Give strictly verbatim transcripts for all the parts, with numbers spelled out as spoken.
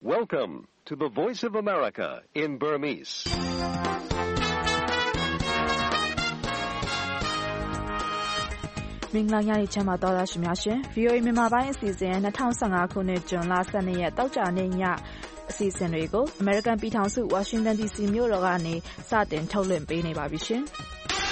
Welcome to the Voice of America in Burmese. ။မင်္ဂလာညချမ်းပါတော်သားရှင်များရှင် V O A မြန်မာပိုင်းအစီအစဉ်၂၀၁၅ခုနှစ်ဇွန်လ၁၂ရက်တောက်ကြနေ့ညအစီအစဉ်တွေကို American ပြည်ထောင်စု Washington D C မြို့တော်ကနေစတင်ထုတ်လွှင့်ပေးနေပါပြီရှင်။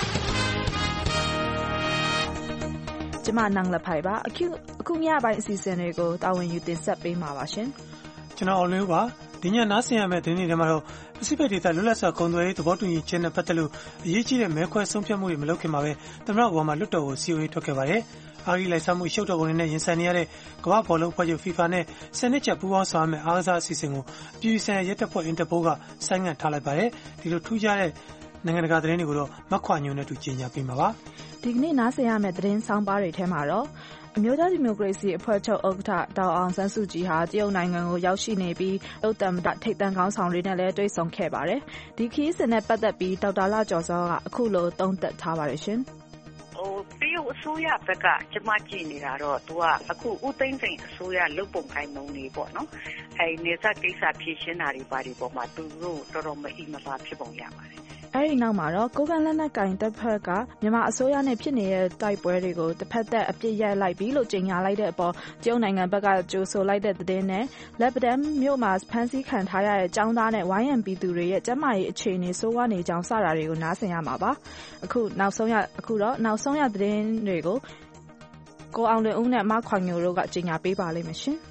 ကျွန်မနန်းလဖိုင်ပါအခုအခုညပိုင်းအစီအစဉ်တွေကိုတာဝန်ယူတင်ဆက်ပေးမှာပါရှင်။ကျွန်တော်အောင်လင်းပါဒီညနားဆင်ရမယ့်သတင်းတွေထဲမှာတော့ Pacific ဒေသလွတ်လပ်စွာကုန်သွယ်ရေးသဘောတူညီချက်နဲ့ပတ်သက်လို့အရေးကြီးတဲ့မဲခွဲဆုံးဖြတ်မှုတွေမလုပ်ခင်မှာပဲသမ္မတအိုဘားမားလွှတ်တော်ကိုစီအိုအေထွက်ခဲ့ပါတယ်။အာရီလိုက်စားမှုရှုပ်တော်ပုံတွေနဲ့ရင်ဆိုင်နေရတဲ့ကမ္ဘာ့ဘောလုံးအဖွဲ့ချုပ် FIFA နဲ့ဆယ်နှစ်ချက်ပူးပေါင်းဆောင်ရွက်မယ့်အားကစားအစီအစဉ်ကိုအပြည်ပြည်ဆိုင်ရာရဲတပ်ဖွဲ့ Interpol ကဆိုင်းငံ့ထားလိုက်ပါတယ်။ဒီလိုထူးခြားတဲ့နိုင်ငံတကာသတင်းတွေကိုတော့မခွာညွန်နဲ့တူကြေညာပေးမှာပါ။ဒီကနေ့နားဆင်ရမယ့်သတင်းဆောင်ပါတွေထဲမှာတော့အမျိုးသားဒီမိုကရေစီအဖွဲ့ချုပ်ဥက္ကဋ္ဌဒေါက်အောင်ဆန်းစုကြည်ဟာတရုတ်နိုင်ငံကိုရောက်ရှိနေပြီးဥတ္တမတထိပ်တန်းခေါင်းဆောင်တွေနဲ့လည်းတွေ့ဆုံခဲ့ပါတယ်။ဒီခရီးစဉ်နဲ့ပတ်သက်ပြီးဒေါက်တာလှကျော်စောကအခုလိုသုံးသပ်ထားပါတယ်ရှင်။ဟိုတရုတ်အစိုးရဘက်ကကျမကြည့်နေတာတော့သူကအခုဦးသိန်းစိန်အစိုးရလုတ်ပုံကိုင်းမုံနေပေါ့နော်။အဲနေဆက်ကိစ္စဖြေရှင်းတာတွေပါဒီပေါ်မှာသူတို့တော်တော်မအီမသာဖြစ်ပုံရပါတယ်။အဲဒီနောက်မှာတော့ကိုကန့်လက်နက်ကင်တပ်ဖက်ကမြန်မာအစိုးရနဲ့ဖြစ်နေတဲ့တိုက်ပွဲတွေကိုတစ်ဖက်သက်အပြစ်ရလိုက်ပြီးလို့ကြေညာလိုက်တဲ့အပေါ်တရုတ်နိုင်ငံဘက်ကကြိုဆိုလိုက်တဲ့သတင်းနဲ့လက်ပတန်းမြို့မှာဖမ်းဆီးခံထားရတဲ့ចောင်းသားနဲ့ Y M P သူတွေရဲ့ကျန်းမာရေးအခြေအနေဆိုးဝါးနေကြောင်းစတာတွေကိုနားဆင်ရမှာပါအခုနောက်ဆုံးရအခုတော့နောက်ဆုံးရသတင်းတွေကိုကိုအောင်လွင်ဦးနဲ့မခွန်ညိုတို့ကကြေညာပေးပါလိမ့်မယ်ရှင်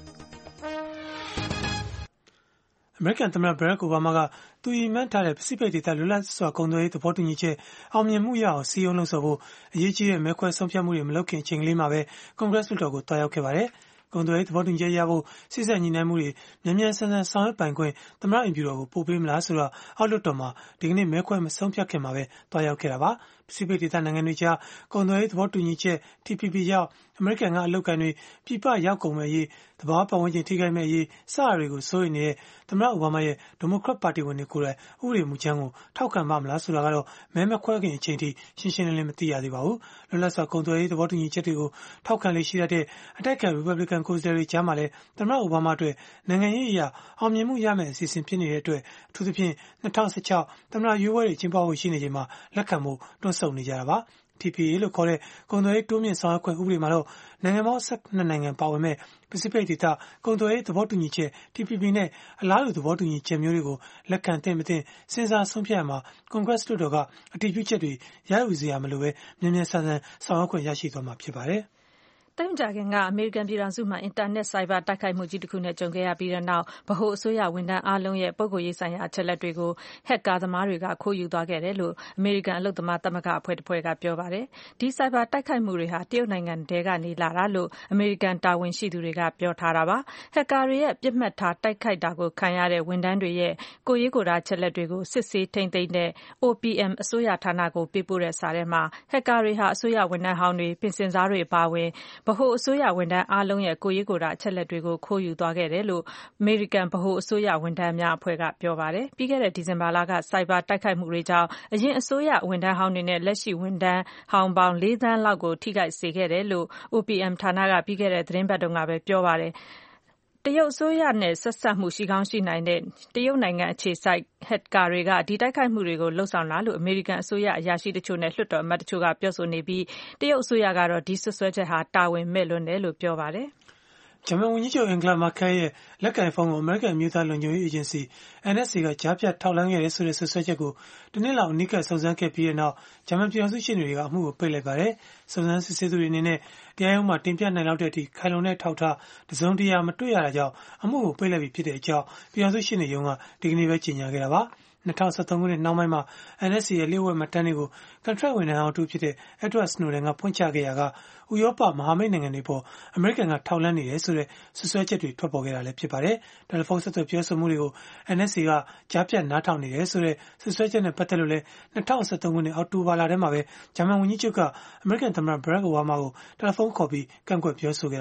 အမေရိကန်သမ္မတဘရက်အိုဘားမားကသူရည်မှန်းထားတဲ့ Pacific ဒေသလွတ်လပ်စွာကုန်သွယ်ရေးသဘောတူညီချက်အောင်မြင်မှုရအောင်စီရင်လို့ဆိုဖို့အရေးကြီးတဲ့မဲခွဲဆုံးဖြတ်မှုတွေမလုပ်ခင်အချိန်ကလေးမှာပဲ Congress လွှတ်တော်ကိုတွားရောက်ခဲ့ပါတယ်။ကုန်သွယ်ရေးသဘောတူညီချက်ရဖို့စစ်ဆက်ညီနိုင်မှုတွေမြန်မြန်ဆန်ဆန်ဆောင်ရွက်ပိုင်ခွင့်သမ္မတအိမ်ဖြူတော်ကိုပို့ပေးမလားဆိုတော့အောက်လွှတ်တော်မှာဒီကနေ့မဲခွဲမဆုံးဖြတ်ခင်မှာပဲတွားရောက်ခဲ့တာပါ။ Pacific ဒေသနိုင်ငံတွေကြားကုန်သွယ်ရေးသဘောတူညီချက် T P P ရောက်အမေရိကန်ကအလုပ်ကိုင်တွေပြည်ပရောက်ကုန်မဲ့ရေးသဘာဝပတ်ဝန်းကျင်ထိခိုက်မဲ့ရေးစတာတွေကိုစိုးရိမ်နေတဲ့သမ္မတအိုဘားမားရဲ့ဒီမိုကရက်ပါတီဝင်တွေကိုယ်တိုင်ဥပဒေမူကြမ်းကိုထောက်ခံပါမလားဆိုတာကတော့မဲမခွဲခင်အချိန်ထိရှင်းရှင်းလင်းလင်းမသိရသေးပါဘူး။လွတ်လပ်စွာကုန်သွယ်ရေးသဘောတူညီချက်တွေကိုထောက်ခံလေ့ရှိတဲ့အတိုက်အခံ Republican ကိုယ်စားလှယ်တွေကြားမှာလည်းသမ္မတအိုဘားမားအတွက်နိုင်ငံရေးအရာအောင်မြင်မှုရမယ့်အစီအစဉ်ဖြစ်နေတဲ့အတွက်အထူးသဖြင့်၂၀၁၆သမ္မတရွေးပွဲတွေကျင်းပဖို့ရှိနေချိန်မှာလက်ခံဖို့တွန်းဆုတ်နေကြတာပါ။ T P A လို့ခေါ်တဲ့ကုန်သွယ်ရေးတိုးမြင့်ဆောင်ရွက်ခွင့်ဥပဒေမှာတော့နိုင်ငံပေါင်း၁၂နိုင်ငံပါဝင်မဲ့ Pacific ဒေသကုန်သွယ်ရေးသဘောတူညီချက် T P P နဲ့အလားတူသဘောတူညီချက်မျိုးတွေကိုလက်ခံသင့်မသင့်စဉ်းစားဆုံးဖြတ်ရမှာ Congress လွှတ်တော်ကအတည်ပြုချက်တွေရယူစရာမလိုပဲမြန်မြန်ဆန်ဆန်ဆောင်ရွက်ခွင့်ရရှိသွားမှာဖြစ်ပါတယ်။တမကြခင်ကအမေရိကန်ပြည်ထောင်စုမှာအင်တာနက်ဆိုင်ဘာတိုက်ခိုက်မှုကြီးတစ်ခုနဲ့ကြုံခဲ့ရပြီးတဲ့နောက်ဗဟိုအစိုးရဝန်ထမ်းအားလုံးရဲ့ပုဂ္ဂိုလ်ရေးဆိုင်ရာအချက်အလက်တွေကိုဟက်ကာသမားတွေကခိုးယူသွားခဲ့တယ်လို့အမေရိကန်အလုပ်သမားသမဂ္ဂအဖွဲ့တစ်ဖွဲ့ကပြောပါတယ်။ဒီဆိုင်ဘာတိုက်ခိုက်မှုတွေဟာတရုတ်နိုင်ငံထဲကနေလာတာလို့အမေရိကန်တာဝန်ရှိသူတွေကပြောထားတာပါ။ဟက်ကာတွေရဲ့ပြစ်မှတ်ထားတိုက်ခိုက်တာကိုခံရတဲ့ဝန်ထမ်းတွေရဲ့ကိုယ်ရေးကိုယ်တာအချက်အလက်တွေကိုစစ်ဆေးထိန်းသိမ်းတဲ့ O P M အစိုးရဌာနကိုပေးပို့တဲ့စာထဲမှာဟက်ကာတွေဟာအစိုးရဝန်ထမ်းဟောင်းတွေပြင်ဆင်စားတွေအပါအဝင်ဗဟိုအစိုးရဝန်ထမ်းအားလုံးရဲ့ကိုယ်ရေးကိုယ်တာအချက်အလက်တွေကိုခိုးယူသွားခဲ့တယ်လို့အမေရိကန်ဗဟိုအစိုးရဝန်ထမ်းများအဖွဲ့ကပြောပါတယ်။ပြီးခဲ့တဲ့ဒီဇင်ဘာလကစိုက်ဘာတိုက်ခိုက်မှုတွေကြောင့်အရင်အစိုးရဝန်ထမ်းဟောင်းတွေနဲ့လက်ရှိဝန်ထမ်းဟောင်းပေါင်း၄သန်းလောက်ကိုထိခိုက်စေခဲ့တယ်လို့ O P M ဌာနကပြီးခဲ့တဲ့သတင်းပတ်တုန်းကပဲပြောပါတယ်။တရုတ်အစိုးရနဲ့ဆက်စပ်မှုရှိကောင်းရှိနိုင်တဲ့တရုတ်နိုင်ငံအခြေစိုက်ဟက်ကာတွေကဒီတိုက်ခိုက်မှုတွေကိုလှုံ့ဆော်လာလို့အမေရိကန်အစိုးရအရာရှိတချို့နဲ့လွှတ်တော်အမတ်တချို့ကပြောဆိုနေပြီးတရုတ်အစိုးရကတော့ဒီဆွဆွဲချက်ဟာတာဝန်မဲ့လွန်းတယ်လို့ပြောပါတယ်။ဂျမန်ဝန်ကြီးချုပ်အင်္ဂလာမာကဲရဲ့လက်ကင်ဖုန်းကိုအမေရိကန်အမျိုးသားလုံခြုံရေးအေဂျင်စီ N S A ကကြားဖြတ်ထောက်လှမ်းခဲ့တဲ့ဆိုတဲ့ဆွဆွဲချက်ကိုတနင်္လာနေ့အနိကစုံစမ်းခဲ့ပြီးတဲ့နောက်ဂျမန်ပြည်ထောင်စုရှေ့နေတွေကအမှုကိုပိတ်လိုက်ပါတယ်။စုံစမ်းစစ်ဆေးသူတွေအနေနဲ့တရားရုံးမှာတင်ပြနိုင်လောက်တဲ့အထိခိုင်လုံတဲ့ထောက်ထားတစုံတရာမတွေ့ရတာကြောင့်အမှုကိုပိတ်လိုက်ပြီးဖြစ်တဲ့အကြောင်းပြည်ထောင်စုရှေ့နေရုံးကဒီကနေ့ပဲကြေညာခဲ့တာပါ။၂၀၁၃ခုနှစ်နောက်ပိုင်းမှာ N S A ရဲ့လျှို့ဝှက်မှတ်တမ်းတွေကိုကန်ထရိုက်ဝန်ထမ်းဟောင်းတူဖြစ်တဲ့ Edward Snowden ကဖွင့်ချခဲ့ရာကဥရောပမဟာမိတ်နိုင်ငံတွေပေါ်အမေရိကန်ကထောက်လှမ်းနေတယ်ဆိုတဲ့ဆွဆွဲချက်တွေထွက်ပေါ်ခဲ့တာလည်းဖြစ်ပါတယ်။တယ်လီဖုန်းဆက်သွယ်ပြောဆိုမှုတွေကို N S A ကကြားဖြတ်နားထောင်နေတယ်ဆိုတဲ့ဆွဆွဲချက်နဲ့ပတ်သက်လို့လည်း၂၀၁၃ခုနှစ်အောက်တိုဘာလထဲမှာပဲဂျမန်ဝန်ကြီးချုပ်ကအမေရိကန်သမ္မတဘရက်အိုဘားမားကိုတယ်လီဖုန်းခေါ်ပြီးကန့်ကွက်ပြောဆိုခဲ့တာပါ။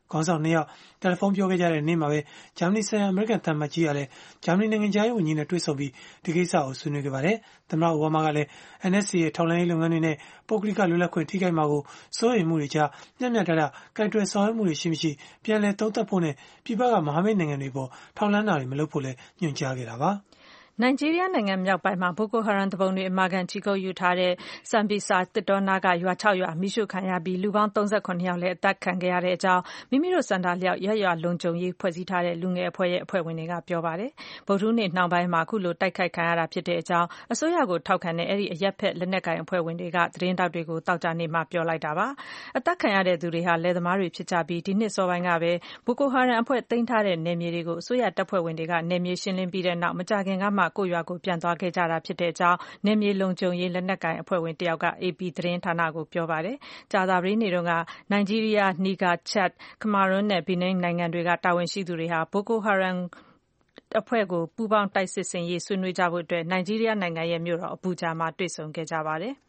ခေါင်းဆောင်နှစ်ယောက်တယ်လီဖုန်းပြောခဲ့ကြတဲ့နေ့မှာပဲဂျာမနီဆိုင်ရာအမေရိကန်သံအမတ်ကြီးကလည်းဂျာမနီနိုင်ငံခြားရေးဝန်ကြီးနဲ့တွေ့ဆုံပြီးဒီကိစ္စကိုဆွေးနွေးခဲ့ပါတယ်။သမ္မတအိုဘားမားကလည်း N S C ရဲ့ထောက်လှမ်းရေးလုပ်ငန်းတွေနဲ့ပုဂ္ဂလိကလွတ်လပ်ခွင့်ထိခိုက်မှာကိုစိုးရိမ်မှုတွေကြားမျှမျှတတကိုင်တွယ်ဆောင်ရွက်မှုတွေရှိမရှိပြန်လည်သုံးသပ်ဖို့နဲ့ပြည်ပကမဟာမိတ်နိုင်ငံတွေပေါ်ထောက်လှမ်းတာတွေမလုပ်ဖို့လည်းညွှန်ကြားခဲ့တာပါ။နိုင်ဂျီးရီးယားနိုင်ငံမြောက်ပိုင်းမှာဘိုကိုဟာရမ်သူပုန်တွေအမာခံချီကုပ်ယူထားတဲ့ဆမ်ဘီဆာတစ်တောနာကရွာခြောက်ရွာမိရှုခံရပြီးလူပေါင်းသုံးဆယ့်ခုနှစ်ယောက်လည်းအသက်ခံခဲ့ရတဲ့အကြောင်းမိမိတို့စံတာလျောက်ရက်ရွာလုံခြုံရေးဖွဲ့စည်းထားတဲ့လူငယ်အဖွဲ့ရဲ့အဖွဲ့ဝင်တွေကပြောပါတယ်။ဗုဒ္ဓဟူးနေ့နှောင်းပိုင်းမှာအခုလိုတိုက်ခိုက်ခံရတာဖြစ်တဲ့အကြောင်းအစိုးရကိုထောက်ခံတဲ့အဲ့ဒီအရက်ဖက်လက်နက်ကိုင်အဖွဲ့ဝင်တွေကသတင်းတောက်တွေကိုတောက်ကြနေမှပြောလိုက်တာပါ။အသက်ခံရတဲ့သူတွေဟာလယ်သမားတွေဖြစ်ကြပြီးဒီနှစ်စောပိုင်းကပဲဘိုကိုဟာရမ်အဖွဲ့သိမ်းထားတဲ့နယ်မြေတွေကိုအစိုးရတပ်ဖွဲ့ဝင်တွေကနယ်မြေရှင်းလင်းပြီးတဲ့နောက်မကြာခင်ကမှကိုရွာကိုပြန်သွားခဲ့ကြတာဖြစ်တဲ့အကြောင်းနယ်မြေလုံခြုံရေးလက်နက်ကိုင်အဖွဲ့ဝင်တယောက်က A P သတင်းဌာနကိုပြောပါတယ်။ကြာသပတေးနေ့တုန်းကနိုင်ဂျီးရီးယား၊နီဂါ၊ချက်၊ကမာရွန်းနဲ့ဘီနင်းနိုင်ငံတွေကတာဝန်ရှိသူတွေဟာဘိုကိုဟာရမ်အဖွဲ့ကိုပူးပေါင်းတိုက်စစ်ဆင်ရေးဆွေးနွေးကြဖို့အတွက်နိုင်ဂျီးရီးယားနိုင်ငံရဲ့မြို့တော်အဘူဂျာမှာတွေ့ဆုံခဲ့ကြပါတယ်။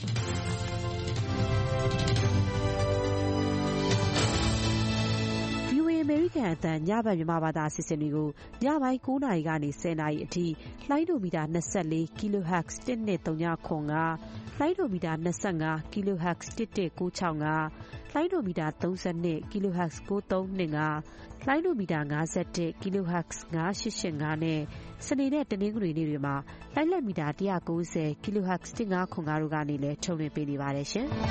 အမေရိကန်အသံညဘက်မြန်မာဘာသာအစီအစဉ်တွေကိုညပိုင်း၉နာရီကနေ၁၀နာရီအထိလိုင်းဒိုမီတာ၂၄ kilohertz တစ်နှစ်သုံးညခွန်ကလိုင်းဒိုမီတာ၂၅ kilohertz တစ်တစ်ကိုးချောင်းကလိုင်းဒိုမီတာ၃၂ kilohertz ကိုးသုံးနှစ်ကလိုင်းဒိုမီတာ၅၁ kilohertz ၅၈၈၅နဲ့စနေနဲ့တနင်္ဂနွေနေ့တွေမှာလိုင်းလက်မီတာ၁၉၀ kilohertz တစ်ငါးခွန်ကတို့ကနေလည်းထုတ်လွှင့်ပေးနေပါတယ်ရှင်။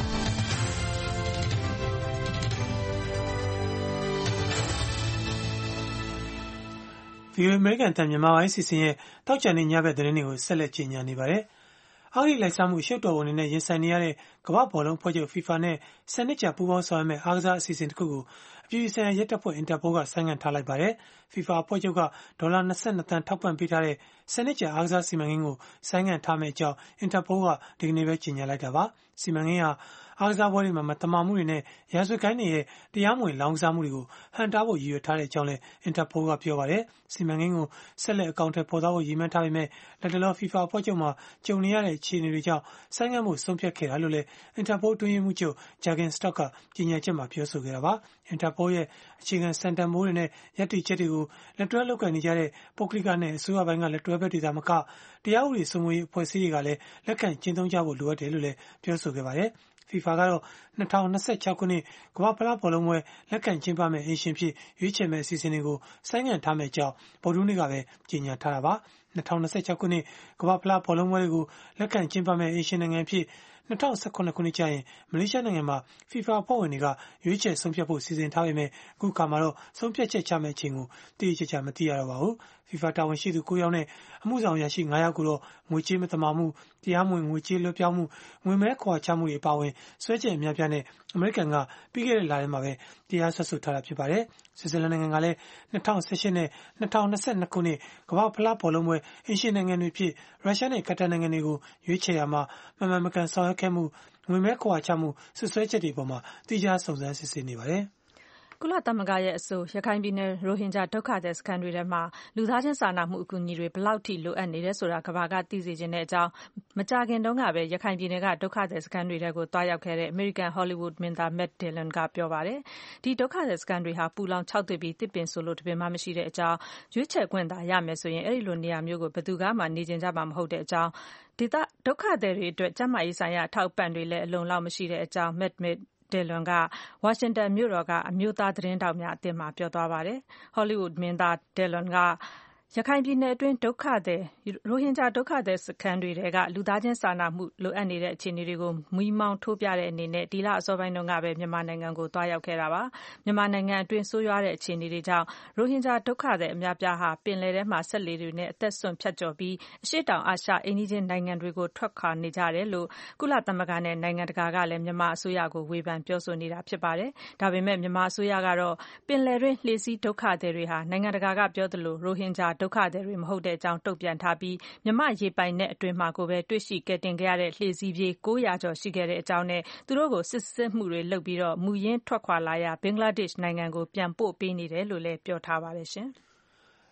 ဗီအိုအေ အမေရိကန်အသံမြန်မာပိုင်းအစီအစဉ်ရဲ့သောကြာနေ့ညဘက်သတင်းတွေကိုဆက်လက်ကြီးညာနေပါတယ်။အဂတိလိုက်စားမှုအရှုပ်တော်ဝင်တွေနဲ့ရင်ဆိုင်နေရတဲ့ကမ္ဘာ့ဘောလုံးဖွဲ့ချုပ် FIFA နဲ့ဆယ်နှစ်ကြာပူးပေါင်းဆောင်ရွက်မယ့်အားကစားအစီအစဉ်တစ်ခုကိုအပြည်ပြည်ဆိုင်ရာရဲတပ်ဖွဲ့ Interpol ကဆိုင်းငံ့ထားလိုက်ပါတယ်။ FIFA အဖွဲ့ချုပ်ကဒေါ်လာ၂၂သန်းထောက်ပံ့ပေးထားတဲ့ဆယ်နှစ်ကြာအားကစားစီမံကိန်းကိုဆိုင်းငံ့ထားမယ့်အကြောင်း Interpol ကဒီကနေ့ပဲကြေညာလိုက်တာပါ။စီမံကိန်းဟာအားကစားပွဲတွေမှာမသမာမှုတွေနဲ့ရာဇဝတ်ဂိုဏ်းတွေရဲ့တရားမဝင်လောင်းကစားမှုတွေကိုဟန့်တားဖို့ရည်ရွယ်ထားတဲ့အကြောင်းလည်း Interpol ကပြောပါတယ်။စီမံကိန်းကိုဆက်လက်အကောင်အထည်ဖော်သွားဖို့ရည်မှန်းထားပေမဲ့လက်တလော FIFA အဖွဲ့ချုပ်မှာကြုံနေရတဲ့အခြေအနေတွေကြောင့်ဆိုင်းငံ့ဖို့ဆုံးဖြတ်ခဲ့တာလို့လည်း Interpol အတွင်းရေးမှူးချုပ် Jürgen Stock ကကြေညာချက်မှာပြောဆိုခဲ့တာပါ။ Interpol ရဲ့အခြေခံစံတန်ဖိုးတွေနဲ့ရည်တည်ချက်တွေကိုလက်တွဲလုပ်ကိုင်နေကြတဲ့ပုဂ္ဂလိကနဲ့အစိုးရပိုင်းကလက်တွဲဘက်တွေသာမကတရားဥပဒေစိုးမိုးရေးအဖွဲ့အစည်းတွေကလည်းလက်ခံကျင့်သုံးကြဖို့လိုအပ်တယ်လို့လည်းပြောဆိုခဲ့ပါတယ်။ FIFA ကတော့၂၀၂၆ခုနှစ်ကမ္ဘာ့ဖလားဘောလုံးပွဲလက်ခံကျင်းပမယ့်အိမ်ရှင်ဖြစ်ရွေးချယ်မယ့်အစီအစဉ်တွေကိုဆိုင်းငံ့ထားမယ့်အကြောင်းဗုဒ္ဓဟူးနေ့ကပဲကြေညာထားတာပါ။၂၀၂၆ခုနှစ်ကမ္ဘာ့ဖလားဘောလုံးပွဲတွေကိုလက်ခံကျင်းပမယ့်အိမ်ရှင်နိုင်ငံဖြစ်၂၀၁၇ခုနှစ်ကျရင်မလေးရှားနိုင်ငံမှာ FIFA အဖွဲ့ဝင်တွေကရွေးချယ်ဆုံးဖြတ်ဖို့စီစဉ်ထားပေမဲ့အခုအခါမှာတော့ဆုံးဖြတ်ချက်ချမယ့်အချိန်ကိုတိတိကျကျမသိရတော့ပါဘူး။ FIFA တာဝန်ရှိသူကိုးယောက်နဲ့အမှုဆောင်အရာရှိငါးယောက်ကိုတော့ငွေကြေးမသမာမှုတရားမဝင်ငွေကြေးလွှဲပြောင်းမှုငွေမဲခွာချမှုတွေအပါအဝင်စွဲချက်အများပြားနဲ့အမေရိကန်ကပြီးခဲ့တဲ့လထဲမှာပဲတရားစွဲဆိုထားတာဖြစ်ပါတယ်။ဆွစ်ဇာလန်နိုင်ငံကလည်း၂၀၁၈နဲ့၂၀၂၂ခုနှစ်ကမ္ဘာ့ဖလားဘောလုံးပွဲအိမ်ရှင်နိုင်ငံတွေဖြစ်ရုရှားနဲ့ကာတာနိုင်ငံတွေကိုရွေးချယ်ရာမှာမမှန်မကန်ဆောင်ရွက်ခဲ့မှုငွေမဲခွာချမှုဆွဆွဲချက်တွေပေါ်မှာတိကျစုံစမ်းစစ်ဆေးနေပါတယ်။ကုလသမဂ္ဂရဲ့အဆိုရခိုင်ပြည်နယ်ရိုဟင်ဂျာဒုက္ခသည်စခန်းတွေထဲမှာလူသားချင်းစာနာမှုအကူအညီတွေဘယ်လောက်ထိလိုအပ်နေတယ်ဆိုတာကမ္ဘာကသိစေချင်တဲ့အကြောင်းမကြာခင်တုန်းကပဲရခိုင်ပြည်နယ်ကဒုက္ခသည်စခန်းတွေထဲကိုတွားရောက်ခဲ့တဲ့အမေရိကန်ဟောလိဝုဒ်မင်းသား Matt Dillon ကပြောပါတယ်။ဒီဒုက္ခသည်စခန်းတွေဟာပူလောင်ခြောက်သွေ့ပြီးတစ်ပင်ဆိုလို့တပင်မှမရှိတဲ့အကြောင်းရွေးချယ်ခွင့်သာရမယ်ဆိုရင်အဲ့ဒီလိုနေရာမျိုးကိုဘယ်သူကမှနေကျင်ကြမှာမဟုတ်တဲ့အကြောင်းဒေသဒုက္ခသည်တွေအတွက်ကျန်းမာရေးဆိုင်ရာအထောက်အပံ့တွေလည်းအလုံလောက်မရှိတဲ့အကြောင်း Matt Dillon ကဝါရှင်တန်မြို့တော်ကအမျိုးသားသတင်းတောက်များအသင်းမှာပြောသွားပါတယ်။ ဟောလိဝုဒ်မင်းသား Dillon ကရခိုင်ပြည်နယ်အတွင်းဒုက္ခသည်ရိုဟင်ဂျာဒုက္ခသည်စခန်းတွေထဲကလူသားချင်းစာနာမှုလိုအပ်နေတဲ့အခြေအနေတွေကိုမီးမောင်းထိုးပြတဲ့အနေနဲ့ဒီလအစောပိုင်းတုန်းကပဲမြန်မာနိုင်ငံကိုတွားရောက်ခဲ့တာပါ။မြန်မာနိုင်ငံအတွင်းဆိုးရွားတဲ့အခြေအနေတွေကြောင့်ရိုဟင်ဂျာဒုက္ခသည်အများပြားဟာပင်လယ်ထဲမှာစက်လှေတွေနဲ့အသက်ဆွန့်ဖြတ်ကျော်ပြီးအရှေ့တောင်အာရှအိမ်နီးချင်းနိုင်ငံတွေကိုထွက်ခွာနေကြတယ်လို့ကုလသမဂ္ဂနဲ့နိုင်ငံတကာကလည်းမြန်မာအစိုးရကိုဝေဖန်ပြောဆိုနေတာဖြစ်ပါတယ်။ဒါပေမဲ့မြန်မာအစိုးရကတော့ပင်လယ်တွင်းလှေစီးဒုက္ခသည်တွေဟာနိုင်ငံတကာကပြောသလိုရိုဟင်ဂျာဒုက္ခသည်တွေမဟုတ်တဲ့အကြောင်းတုံ့ပြန်ထားပြီးမြန်မာရေပိုင်နက်အတွင်းမှာကိုပဲတွေ့ရှိကယ်တင်ခဲ့ရတဲ့လှေစီးပြေး၉၀၀ကျော်ရှိခဲ့တဲ့အကြောင်းနဲ့သူတို့ကိုစစ်ဆေးမှုတွေလုပ်ပြီးတော့မူရင်းထွက်ခွာလာရာဘင်္ဂလားဒေ့ရှ်နိုင်ငံကိုပြန်ပို့ပေးနေတယ်လို့လည်းပြောထားပါတယ်ရှင်။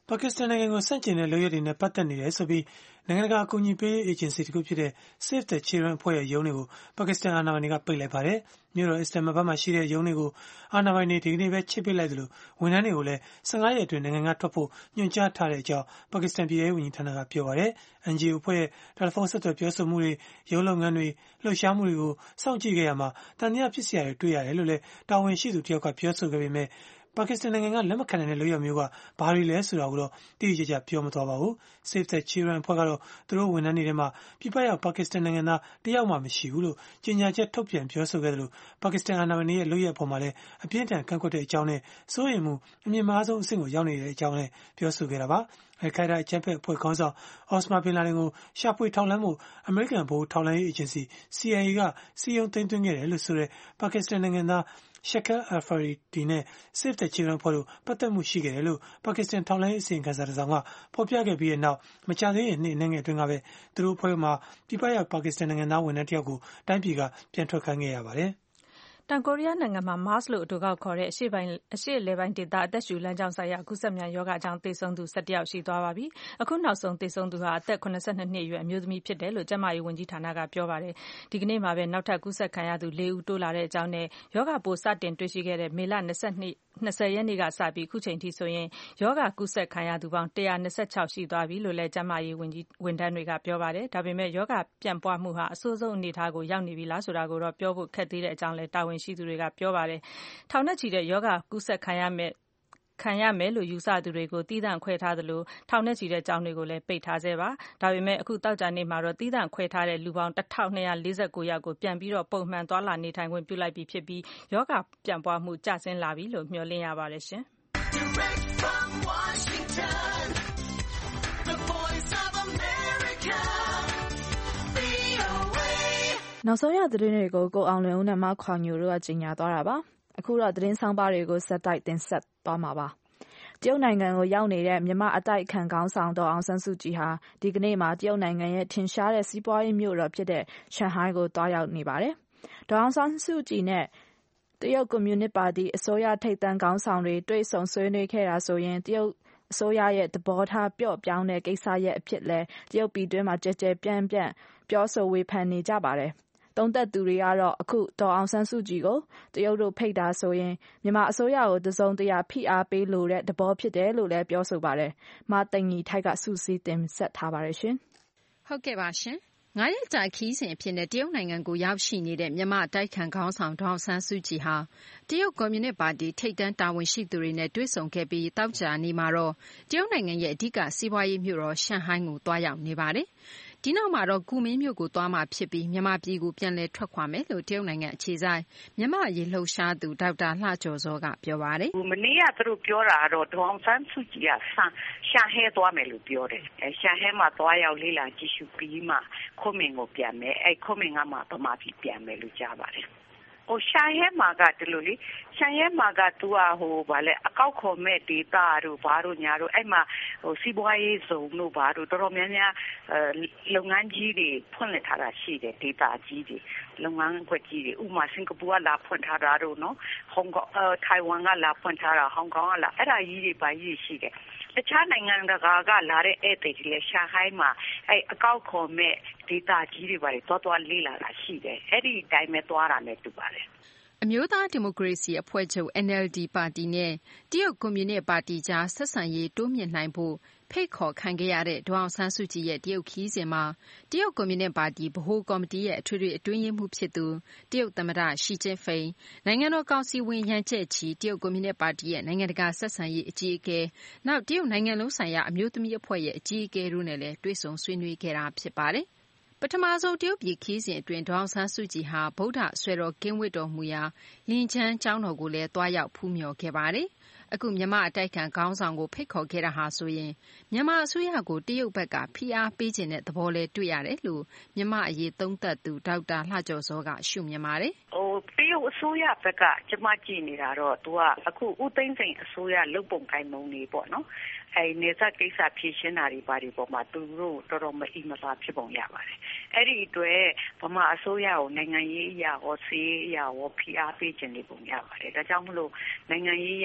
ပါကစ္စတန်နိုင်ငံကိုဆန့်ကျင်တဲ့လုပ်ရပ်တွေနဲ့ပတ်သက်နေတယ်ဆိုပြီးနိုင်ငံတကာအကူအညီပေးရေးအေဂျင်စီတစ်ခုဖြစ်တဲ့ Save the Children အဖွဲ့ရဲ့ရုံးတွေကိုပါကစ္စတန်အာဏာပိုင်တွေကပိတ်လိုက်ပါတယ်။မြို့တော်အစ္စလာမ်မာဘတ်မှာရှိတဲ့ရုံးတွေကိုအာဏာပိုင်တွေဒီကနေ့ပဲချိတ်ပစ်လိုက်သလိုဝန်ထမ်းတွေကိုလည်းဆယ့်ငါးရက်အတွင်းနိုင်ငံကထွက်ဖို့ညွှန်ကြားထားတဲ့အကြောင်းပါကစ္စတန်ပြည်ထောင်စုဝန်ကြီးဌာနကပြောပါတယ်။ အန်ဂျီအို အဖွဲ့ရဲ့တယ်လီဖုန်းဆက်သွယ်ပြောဆိုမှုတွေရုံးလုပ်ငန်းတွေလှုပ်ရှားမှုတွေကိုစောင့်ကြည့်ခဲ့ရမှာတန်တရားဖြစ်စရာတွေတွေ့ရတယ်လို့လည်းတာဝန်ရှိသူတယောက်ကပြောဆိုခဲ့ပေမဲ့ပါကစ္စတန်နိုင်ငံကလက်မခံနိုင်တဲ့လုပ်ရမျိုးကဘာတွေလဲဆိုတာကိုတော့တိတိကျကျပြောမသွားပါဘူး။ Save the Children အဖွဲ့ကတော့သူတို့ဝန်ထမ်းတွေထဲမှာပြပရောက်ပါကစ္စတန်နိုင်ငံသားတယောက်မှမရှိဘူးလို့ကြေညာချက်ထုတ်ပြန်ပြောဆိုခဲ့တယ်လို့ပါကစ္စတန်အာဏာပိုင်တွေရဲ့လုပ်ရအပေါ်မှာလည်းအပြင်းထန်ကန့်ကွက်တဲ့အကြောင်းနဲ့စိုးရိမ်မှုအမြင့်မားဆုံးအဆင့်ကိုရောက်နေတဲ့အကြောင်းလည်းပြောဆိုခဲ့တာပါ။ အယ်လ်ခိုင်းဒါးအကြမ်းဖက်အဖွဲ့ခေါင်းဆောင်အော့စမာဘင်လာဒင်ကိုရှာဖွေထောက်လှမ်းမှုအမေရိကန်ဗဟိုထောက်လှမ်းရေးအေဂျင်စီ စီ အိုင် အေ ကစီယုံသိမ်းသွင်းခဲ့တယ်လို့ဆိုတဲ့ပါကစ္စတန်နိုင်ငံသားShakil Afridi နဲ့ Save the Children အဖွဲ့တို့ပတ်သက်မှုရှိခဲ့တယ်လို့ပါကစ္စတန်ထောက်လှမ်းရေးအစီရင်ခံစာတစ်စောင်ကဖော်ပြခဲ့ပြီးနောက်မကြာသေးခင်နှစ်အနည်းငယ်အတွင်းကပဲသူတို့အဖွဲ့မှာပြပရောက်ပါကစ္စတန်နိုင်ငံသားဝန်ထမ်းတယောက်ကိုတိုင်းပြည်ကပြန်ထွက်ခိုင်းခဲ့ရပါတယ်။တောင်ကိုရီးယားနိုင်ငံမှာ MERS လို့အတိုကောက်ခေါ်တဲ့အရှေ့ပိုင်းအရှေ့အလယ်ပိုင်းဒေသအသက်ရှူလမ်းကြောင်းဆိုင်ရာကူးစက်မြန်ရောဂါကြောင့်သေဆုံးသူ၁၁ယောက်ရှိသွားပါပြီ။အခုနောက်ဆုံးသေဆုံးသူဟာအသက်၇၂နှစ်အရွယ်အမျိုးသမီးဖြစ်တယ်လို့ကျန်းမာရေးဝန်ကြီးဌာနကပြောပါတယ်။ဒီကနေ့မှာပဲနောက်ထပ်ကူးစက်ခံရသူ၄ဦးတိုးလာတဲ့အကြောင်းနဲ့ရောဂါပိုးစတင်တွေ့ရှိခဲ့တဲ့မေလ၂၀ရက်နေ့ကစပြီးအခုချိန်ထိဆိုရင်ရောဂါကူးစက်ခံရသူပေါင်း၁၂၆ရှိသွားပြီလို့လည်းကျန်းမာရေးဝန်ကြီးဝန်ထမ်းတွေကပြောပါတယ်။ဒါပေမဲ့ရောဂါပြန့်ပွားမှုဟာအဆိုးဆုံးအနေအထားကိုရောက်နေပြီလားဆိုတာကိုတော့ပြောဖို့ခက်သေးတဲ့အကြောင်းလည်းတာဝန်ရှိသူတွေကပြောပါတယ်။ထောင်နဲ့ချီတဲ့ရောဂါကူးစက်ခံရမဲ့ခံရမယ်လို့ယူဆသူတွေကိုသီးသန့်ခွဲထားသလိုထောင်နဲ့ချီတဲ့ကျောင်းတွေကိုလည်းပိတ်ထားဆဲပါ။ဒါပေမဲ့အခုတောက်ကြနေ့မှာတော့သီးသန့်ခွဲထားတဲ့လူပေါင်းတစ်ထောင်နှစ်ရာလေးဆယ်ကိုယောက်ကိုပြန်ပြီးတော့ပုံမှန်သွားလာနေထိုင်ခွင့်ပြုလိုက်ပြီဖြစ်ပြီးရောဂါပြန့်ပွားမှုကျဆင်းလာပြီလို့မျှော်လင့်ရပါတယ်ရှင်။ Direct from Washington, the voice of America, ဗွီအိုအေနောက်ဆုံးရသတင်းတွေကိုကိုအောင်လွင်ဦးနဲ့မခွာညိုတို့ကကြီးညာသွားတာပါ။အခုတော့သတင်းဆောင်ပါတွေကိုဆက်တိုက်တင်ဆက်သွားမှာပါ။တရုတ်နိုင်ငံကိုရောက်နေတဲ့မြန်မာအတိုက်အခံခေါင်းဆောင်ဒေါ်အောင်ဆန်းစုကြည်ဟာဒီကနေ့မှာတရုတ်နိုင်ငံရဲ့ထင်ရှားတဲ့စီးပွားရေးမြို့တော်ဖြစ်တဲ့ရှန်ဟိုင်းကိုသွားရောက်နေပါတယ်။ဒေါ်အောင်ဆန်းစုကြည်နဲ့တရုတ်ကွန်မြူနစ်ပါတီအစိုးရထိပ်တန်းခေါင်းဆောင်တွေတွေ့ဆုံဆွေးနွေးခဲ့တာဆိုရင်တရုတ်အစိုးရရဲ့သဘောထားပျော့ပြောင်းတဲ့ကိစ္စရပ်အဖြစ်လဲတရုတ်ပြည်တွင်းမှာကြဲကြဲပြန့်ပြန့်ပြောဆိုဝေဖန်နေကြပါတယ်။သုံးသက်သူတွေကတော့အခုဒေါ်အောင်ဆန်းစုကြည်ကိုတရုတ်တို့ဖိတ်တာဆိုရင်မြန်မာအစိုးရကိုတစုံတရာဖိအားပေးလိုတဲ့သဘောဖြစ်တယ်လို့လည်းပြောဆိုပါတယ်။မသိင်္ဂီထိုက်ကစုစည်းတင်ဆက်ထားပါတယ်ရှင်။ဟုတ်ကဲ့ပါရှင်။ငါးရက်ကြာခီးစဉ်အဖြစ်နဲ့တရုတ်နိုင်ငံကိုရောက်ရှိနေတဲ့မြန်မာအတိုက်ခံခေါင်းဆောင်ဒေါ်အောင်ဆန်းစုကြည်ဟာတရုတ်ကွန်မြူနစ်ပါတီထိပ်တန်းတာဝန်ရှိသူတွေနဲ့တွေ့ဆုံခဲ့ပြီးတောက်ကြနေ့မှာတော့တရုတ်နိုင်ငံရဲ့အဓိကစီးပွားရေးမြို့တော်ရှန်ဟိုင်းကိုသွားရောက်နေပါတယ်။ဒီနောက်မှာတော့ကူမင်းမြို့ကိုသွားမှာဖြစ်ပြီးမြန်မာပြည်ကိုပြန်လည်ထွက်ခွာမယ်လို့တရုတ်နိုင်ငံအခြေစိုက်မြန်မာအရေးလှုပ်ရှားသူဒေါက်တာလှကျော်စောကပြောပါတယ်။မနေ့ကသူတို့ပြောတာတော့ဒေါ်အောင်ဆန်းစုကြည်ကရှန်ဟဲသွားမယ်လို့ပြောတယ်။အဲရှန်ဟဲမှာသွားရောက်လေ့လာကြည့်ရှုပြီးမှခုမင်ကိုပြန်မယ်။အဲခုမင်ကမှဗမာပြည်ပြန်မယ်လို့ကြားပါတယ်။ဟိုရှန်ဟဲမှာကဒီလိုလေရှန်ဟဲမှာကသူကဟိုဗာလဲအကောက်ခေါ်မဲ့ဒေတာတို့ဘာတို့ညာတို့အဲ့မှာဟိုစီးပွားရေးဇုံတို့ဘာတို့တော်တော်များများအဲလုပ်ငန်းကြီးတွေဖွင့်လှစ်ထားတာရှိတယ်ဒေတာကြီးတွေလုပ်ငန်းခွက်ကြီးတွေဥပမာစင်ကာပူကလာဖွင့်ထားတာတို့နော်ဟောင်ကောင်အဲထိုင်ဝမ်ကလာဖွင့်ထားတာဟောင်ကောင်ကလာအဲ့ဒါကြီးတွေဘာကြီးရှိတယ်တခြားနိုင်ငံတကာကလာတဲ့ဧည့်သည်တွေလည်းရှန်ဟိုင်းမှာအဲအကောက်ခေါ်မဲ့ဒေတာကြီးတွေဘာတွေသွားသွားလေ့လာတာရှိတယ်အဲ့ဒီအတိုင်းပဲသွားတာနဲ့တူပါတယ်အမျိုးသားဒီမိုကရေစီအဖွဲ့ချုပ် အန် အယ်လ် ဒီ ပါတီနဲ့တရုတ်ကွန်မြူနစ်ပါတီကြားဆက်ဆံရေးတိုးမြှင့်နိုင်ဖို့ဖိတ်ခေါ်ခံခဲ့ရတဲ့ဒေါ်အောင်ဆန်းစုကြည်ရဲ့တရုတ်ခရီးစဉ်မှာတရုတ်ကွန်မြူနစ်ပါတီဗဟိုကော်မတီရဲ့အထွေထွေအတွင်းရေးမှူးဖြစ်သူတရုတ်သမ္မတရှီကျင်းဖိန်နိုင်ငံတော်ကောင်စီဝင်ရန်ကျက်ချီတရုတ်ကွန်မြူနစ်ပါတီရဲ့နိုင်ငံတကာဆက်ဆံရေးအကြီးအကဲနောက်တရုတ်နိုင်ငံလုံးဆိုင်ရာအမျိုးသမီးအဖွဲ့ရဲ့အကြီးအကဲတို့နဲ့လည်းတွေ့ဆုံဆွေးနွေးခဲ့တာဖြစ်ပါတယ်ပထမဆုံးတရုတ်ပြည်ခီးစဉ်အတွင်းဒေါ်အောင်ဆန်းစုကြည်ဟာဗုဒ္ဓဆွေတော်ကင်းဝတ်တော်မူရာလင်းချမ်းကျောင်းတော်ကိုလည်းတွားရောက်ဖူးမြော်ခဲ့ပါတယ်။အခုမြန်မာအတိုက်ခံခေါင်းဆောင်ကိုဖိတ်ခေါ်ခဲ့တာဟာဆိုရင်မြန်မာအစိုးရကိုတရုတ်ဘက်ကဖိအားပေးခြင်းတဲ့သဘောလဲတွေ့ရတယ်လို့မြန်မာအရေးသုံးသပ်သူဒေါက်တာလှကျော်စောကရှုမြင်ပါတယ်။ဟိုတရုတ်အစိုးရဘက်ကကျမကြည့်နေတာတော့သူကအခုဦးသိန်းစိန်အစိုးရလုပ်ပုံကိုင်ပုံတွေပေါ့နော်။အဲနေဆက်ကိစ္စဖြေရှင်းတာတွေပါဒီပေါ်မှာသူတို့တော်တော်မအီမသာဖြစ်ပုံရပါတယ်။အဲ့ဒီအတွက်ဗမာအစိုးရကိုနိုင်ငံရေးအရာရောစီးရေးအရာရောဖိအားပေးခြင်းတွေပုံရပါတယ်။ဒါကြောင့်မလို့နိုင်ငံရေးအရာဖိအား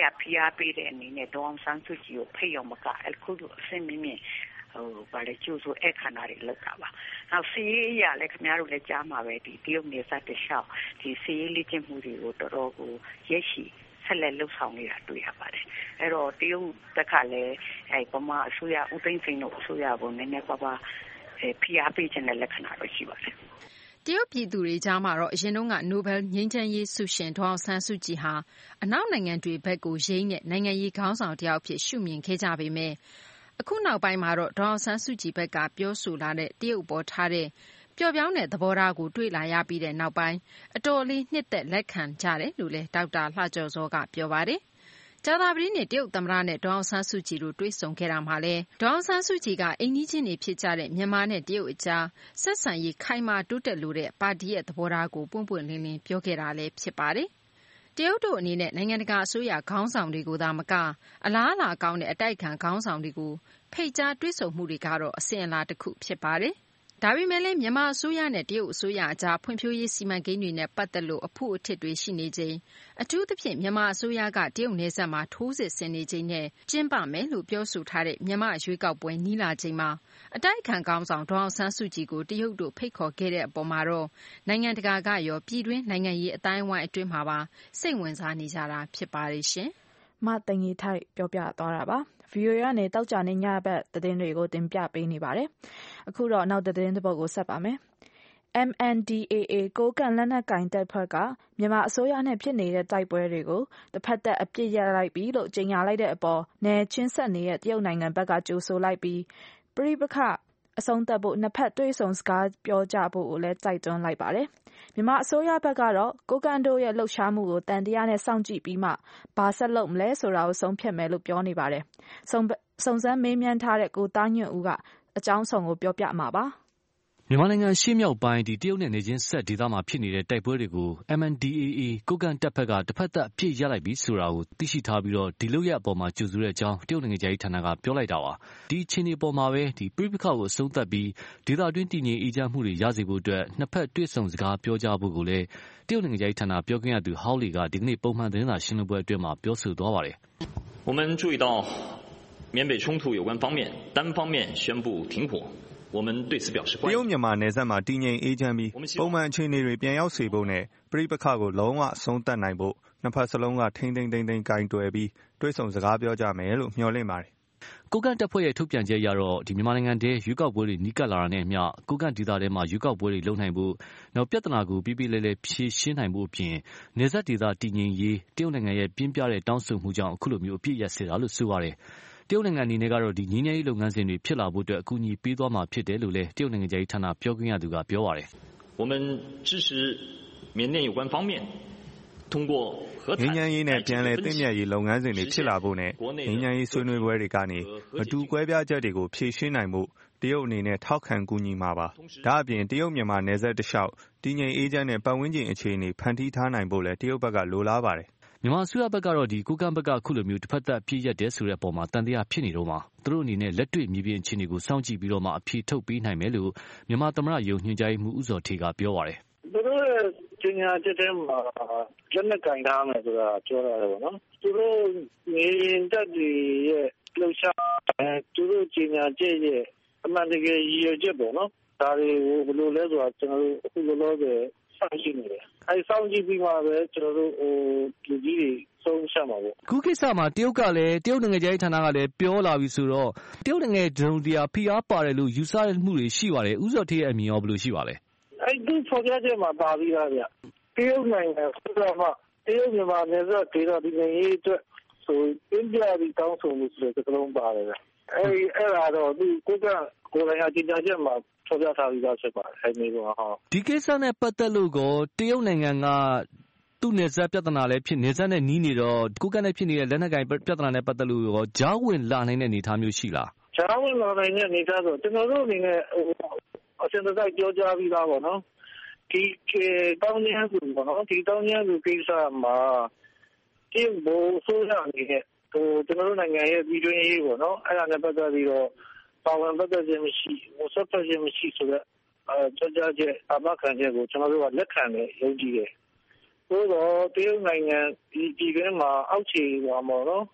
ပေးတဲ့အနေနဲ့ဒေါ်အောင်ဆန်းစုကြည်ကိုဖိတ်အောင်မကအခုလိုအစင်းမြင့်မြင့်ဟိုဗာလေကျိုးဆိုအခမ်းအနားတွေလုပ်တာပါနောက်စီးရေးရလည်းခင်ဗျားတို့လည်းကြားမှာပဲဒီတရုတ်နယ်စပ်တလျှောက်ဒီစီးရေးလေ့ကျင့်မှုတွေကိုတော်တော်ကိုရက်ရှိဆက်လက်လှုပ်ဆောင်နေတာတွေ့ရပါတယ်အဲ့တော့တရုတ်ဘက်ကလည်းအဲပမာအစိုးရဦးသိန်းစိန်တို့အစိုးရကိုနည်းနည်းပါးပါးအဲဖိအားပေးခြင်းတဲ့လက္ခဏာတော့ရှိပါတယ်တရုတ်ပြည်သူတွေကြားမှာတော့အရင်တုန်းကနိုဘယ်ငြိမ်းချမ်းရေးဆုရှင်ဒေါ်အောင်ဆန်းစုကြည်ဟာအနောက်နိုင်ငံတွေဘက်ကိုယိမ်းတဲ့နိုင်ငံရေးခေါင်းဆောင်တယောက်ဖြစ်ရှုမြင်ခဲ့ကြပေမဲ့အခုနောက်ပိုင်းမှာတော့ဒေါ်အောင်ဆန်းစုကြည်ဘက်ကပြောဆိုလာတဲ့တရုတ်ပေါ်ထားတဲ့ပျော့ပြောင်းတဲ့သဘောထားကိုတွေ့လာရပြီးတဲ့နောက်ပိုင်းအတော်လေးနှစ်သက်လက်ခံကြတယ်လို့လည်းဒေါက်တာလှကျော်စောကပြောပါတယ်။ကြာသပတေးနေ့တရုတ်သမ္မတနဲ့ဒေါ်အောင်ဆန်းစုကြည်တို့တွေ့ဆုံခဲ့တာမှာလည်းဒေါ်အောင်ဆန်းစုကြည်ကအိမ်နီးချင်းတွေဖြစ်ကြတဲ့မြန်မာနဲ့တရုတ်အကြားဆက်ဆံရေးခိုင်မာတိုးတက်လိုတဲ့ပါတီရဲ့သဘောထားကိုပွင့်ပွင့်လင်းလင်းပြောခဲ့တာလည်းဖြစ်ပါတယ်။တရုတ်တို့အနေနဲ့နိုင်ငံတကာအစိုးရခေါင်းဆောင်တွေကိုသာမကအလားအလာကောင်းတဲ့အတိုက်အခံခေါင်းဆောင်တွေကိုဖိတ်ကြားတွေ့ဆုံမှုတွေကတော့အစဉ်အလာတစ်ခုဖြစ်ပါတယ်။ဒါပေမဲ့လည်းမြန်မာအစိုးရနဲ့တရုတ်အစိုးရအကြားဖွံ့ဖြိုးရေးစီမံကိန်းတွေနဲ့ပတ်သက်လို့အဖို့အထစ်တွေရှိနေချိန်အထူးသဖြင့်မြန်မာအစိုးရကတရုတ်နယ်စပ်မှာထိုးစစ်ဆင်နေချိန်နဲ့ကျင်းပမယ်လို့ပြောဆိုထားတဲ့မြန်မာရွေးကောက်ပွဲနီးလာချိန်မှာအတိုက်အခံခေါင်းဆောင်ဒေါ်အောင်ဆန်းစုကြည်ကိုတရုတ်တို့ဖိတ်ခေါ်ခဲ့တဲ့အပေါ်မှာတော့နိုင်ငံတကာကရောပြည်တွင်းနိုင်ငံရေးအတိုင်းအဝိုင်းအတွင်းမှာပါစိတ်ဝင်စားနေကြတာဖြစ်ပါတယ်ရှင်။မသိင်္ဂီထိုက်ပြောပြသွားတာပါ။ ဗွီအိုအေကနေတောက်ကြနေညဘက်သတင်းတွေကိုတင်ပြပေးနေပါတယ်။အခုတော့နောက်သတင်းတစ်ပုဒ်ကိုဆက်ပါမယ်။ M N D A A ကိုးကန့်လက်နက်ကင်တပ်ဖွဲ့ကမြန်မာအစိုးရနဲ့ဖြစ်နေတဲ့တိုက်ပွဲတွေကိုတစ်ဖက်သက်အပြစ်ရလိုက်ပြီလို့ကြေညာလိုက်တဲ့အပေါ်နယ်ချင်းဆက်နေတဲ့တရုတ်နိုင်ငံဘက်ကကြိုဆိုလိုက်ပြီးပဋိပက္ခအဆုံးသတ်ဖို့နှစ်ဖက်တွေ့ဆုံစကားပြောကြဖို့ကိုလည်းတိုက်တွန်းလိုက်ပါတယ်။မြန်မာအစိုးရဘက်ကတော့ကိုးကန့်တို့ရဲ့လှုပ်ရှားမှုကိုတန်တရားနဲ့စောင့်ကြည့်ပြီးမှဘာဆက်လုပ်မလဲဆိုတာကိုဆုံးဖြတ်မယ်လို့ပြောနေပါတယ်။စုံစုံစမ်းမေးမြန်းထားတဲ့ကိုသားညွန့်ဦးကအကြောင်းစုံကိုပြောပြမှာပါ။မြန်မာနိုင်ငံရှေ့မြောက်ပိုင်းဒီတရုတ်နဲ့နေချင်းဆက်ဒေသမှာဖြစ်နေတဲ့တိုက်ပွဲတွေကို M N D A A ကိုးကန့်တပ်ဖက်ကတစ်ဖက်သက်အပြစ်ရလိုက်ပြီဆိုတာကိုသိရှိထားပြီးတော့ဒီလုပ်ရအပေါ်မှာကြိုဆိုတဲ့အကြောင်းတရုတ်နိုင်ငံကြီးဌာနကပြောလိုက်တာပါဒီအခြေအနေပေါ်မှာပဲဒီပြိပခါကိုအဆုံးသတ်ပြီးဒေသတွင်းတည်ငြိမ်အေးချမ်းမှုတွေရစေဖို့အတွက်နှစ်ဖက်တွေ့ဆုံစကားပြောကြဖို့ကိုလည်းတရုတ်နိုင်ငံကြီးဌာနပြောခွင့်ရသူဟောက်လီကဒီကနေ့ပုံမှန်သတင်းစာရှင်းလင်းပွဲအတွင်းမှာပြောဆိုသွားပါတယ်我们注意到缅北冲突有关方面单方面宣布停火我们对此表示欢迎。 တရုတ်မြန်မာနယ်စပ်မှာတည်ငြိမ်အေးချမ်းပြီးပုံမှန်အခြေအနေတွေပြန်ရောက်စေဖို့နဲ့ပြိပခါကိုလုံးဝဆုံးသတ်နိုင်ဖို့နှစ်ဖက်စလုံးကထိမ့်သိမ့်သိမ့်သိမ့်ကင်တွယ်ပြီးတွေ့ဆုံစကားပြောကြမယ်လို့မျှော်လင့်ပါတယ်။ကိုကန့်တပ်ဖွဲ့ရဲ့ထုတ်ပြန်ချက်အရတော့ဒီမြန်မာနိုင်ငံတည်းရွေးကောက်ပွဲတွေနီးကပ်လာတာနဲ့အမျှကိုကန့်ဒေသထဲမှာရွေးကောက်ပွဲတွေလုပ်နိုင်ဖို့နောက်ပြဿနာကိုပြပြလဲလဲဖြေရှင်းနိုင်ဖို့အပြင်နယ်စပ်ဒေသတည်ငြိမ်ရေးတရုတ်နိုင်ငံရဲ့ပြင်းပြတဲ့တောင်းဆိုမှုကြောင့်အခုလိုမျိုးအပြည့်ရစေတာလို့ဆိုပါတယ်။တရုတ်နိုင်ငံအနေနဲ့ကတော့ဒီငြိမ်းချမ်းရေးလုပ်ငန်းစဉ်တွေဖြစ်လာဖို့အတွက်အကူအညီပေးသွားမှာဖြစ်တယ်လို့လည်းတရုတ်နိုင်ငံကြီးဌာနပြောခွင့်ရသူကပြောပါတယ်။我们支持缅甸有关方面通过和谈ငြိမ်းချမ်းရေးနဲ့ပြန်လည်သင့်မြတ်ရေးလုပ်ငန်းစဉ်တွေဖြစ်လာဖို့နဲ့ငြိမ်းချမ်းရေးဆွေးနွေးပွဲတွေကနေမတူကွဲပြားချက်တွေကိုဖြေရှင်းနိုင်ဖို့တရုတ်အနေနဲ့ထောက်ခံကူညီမှာပါ။ဒါအပြင်တရုတ်မြန်မာနယ်စပ်တစ်လျှောက်တည်ငြိမ်အေးချမ်းတဲ့ပတ်ဝန်းကျင်အခြေအနေဖန်တီးထားနိုင်ဖို့လည်းတရုတ်ဘက်ကလိုလားပါတယ်။မြန်မာအစိုးရဘက်ကတော့ဒီကိုကန့်ဘက်ကအခုလိုမျိုးတစ်ဖက်သက်အပြည့်ရက်တယ်ဆိုတဲ့အပေါ်မှာတန်တရားဖြစ်နေတော့မှာသူတို့အနေနဲ့လက်တွေ့မြေပြင်အခြေအနေကိုစောင့်ကြည့်ပြီးတော့မှအဖြေထုတ်ပေးနိုင်မယ်လို့မြန်မာသမ္မတရုံးညွှန်ကြားရေးမှူးဦးဇော်ဌေးကပြောပါတယ်သူတို့ရဲ့ကျညာချက်ထဲမှာလက်နက်ကင်ထားမယ်ဆိုတာပြောရတယ်ပေါ့နော်သူတို့နေတက်တွေရဲ့လှုပ်ရှားသူတို့ကျညာချက်ရဲ့အမှန်တကယ်ရည်ရွယ်ချက်ပေါ့နော်ဒါတွေကိုဘယ်လိုလဲဆိုတာကျွန်တော်တို့အခုလောလောဆယ်စောင့်ကြည့်နေတယ်အဲစောင့်ကြည့်ပြီးမှပဲကျွန်တော်တို့ဟိုလူကြီးတွေဆုံးဖြတ်မှာပေါ့ခုကိစ္စမှာတရုတ်ကလည်းတရုတ်နိုင်ငံရေးဌာနကလည်းပြောလာပြီဆိုတော့တရုတ်နိုင်ငံဒုံတရားဖိအားပါတယ်လို့ယူဆမှုတွေရှိပါတယ်ဥဇော်ဌေးရဲ့အမြင်ရောဘယ်လိုရှိပါလဲအဲဒီဖော်ပြချက်မှာပါပြီးသားဗျတရုတ်နိုင်ငံဆိုတာမှတရုတ်မြန်မာနယ်စပ်ဒေသဒီနိုင်ငံရေးအတွက်ဆိုအင်းပြပြီးတောင်းဆိုမှုဆိုတဲ့ကလုံးပါတယ်ဗျအဲအဲ့ဒါတော့ဒီကိုကကိုယ်တိုင်အကြည့်ကြချက်မှာဖော်ပြထားပြီးသားဖြစ်ပါတယ်အဲမျိုးပါဟောဒီကိစ္စနဲ့ပတ်သက်လို့ကောတရုတ်နိုင်ငံကသူ့နယ်စပ်ပြဿနာလည်းဖြစ်နယ်စပ်နဲ့နီးနေတော့ကိုကနဲ့ဖြစ်နေတဲ့လက်နက်ကိုင်ပြဿနာနဲ့ပတ်သက်လို့ရောဂျားဝင်လာနိုင်တဲ့အနေအထားမျိုးရှိလားဂျားဝင်လာနိုင်တဲ့အနေအထားဆိုကျွန်တော်တို့အနေနဲ့ဟိုအစင်တစိုက်ပြောကြားပြီးသားပေါ့နော်ဒီတောင်းကျမ်းစုပေါ့နော်ဒီတောင်းကျမ်းစုကိစ္စမှာဒီဘိုးဆိုးရနေတဲ့ဟိုကျွန်တော်တို့နိုင်ငံရဲ့ပြည်တွင်းရေးပေါ့နော်အဲ့ဒါနဲ့ပတ်သက်ပြီးတော့ပါဝင်ပတ်သက်ခြင်းမရှိဟိုဆက်ဖက်ခြင်းမရှိဆိုတော့အဲကြကြချက်အမခံချက်ကိုကျွန်တော်တို့ကလက်ခံတယ်ယုံကြည်တယ်သို့တော့တရုတ်နိုင်ငံဒီပြည်တွင်းမှာအောက်ခြေဟောမှာနော်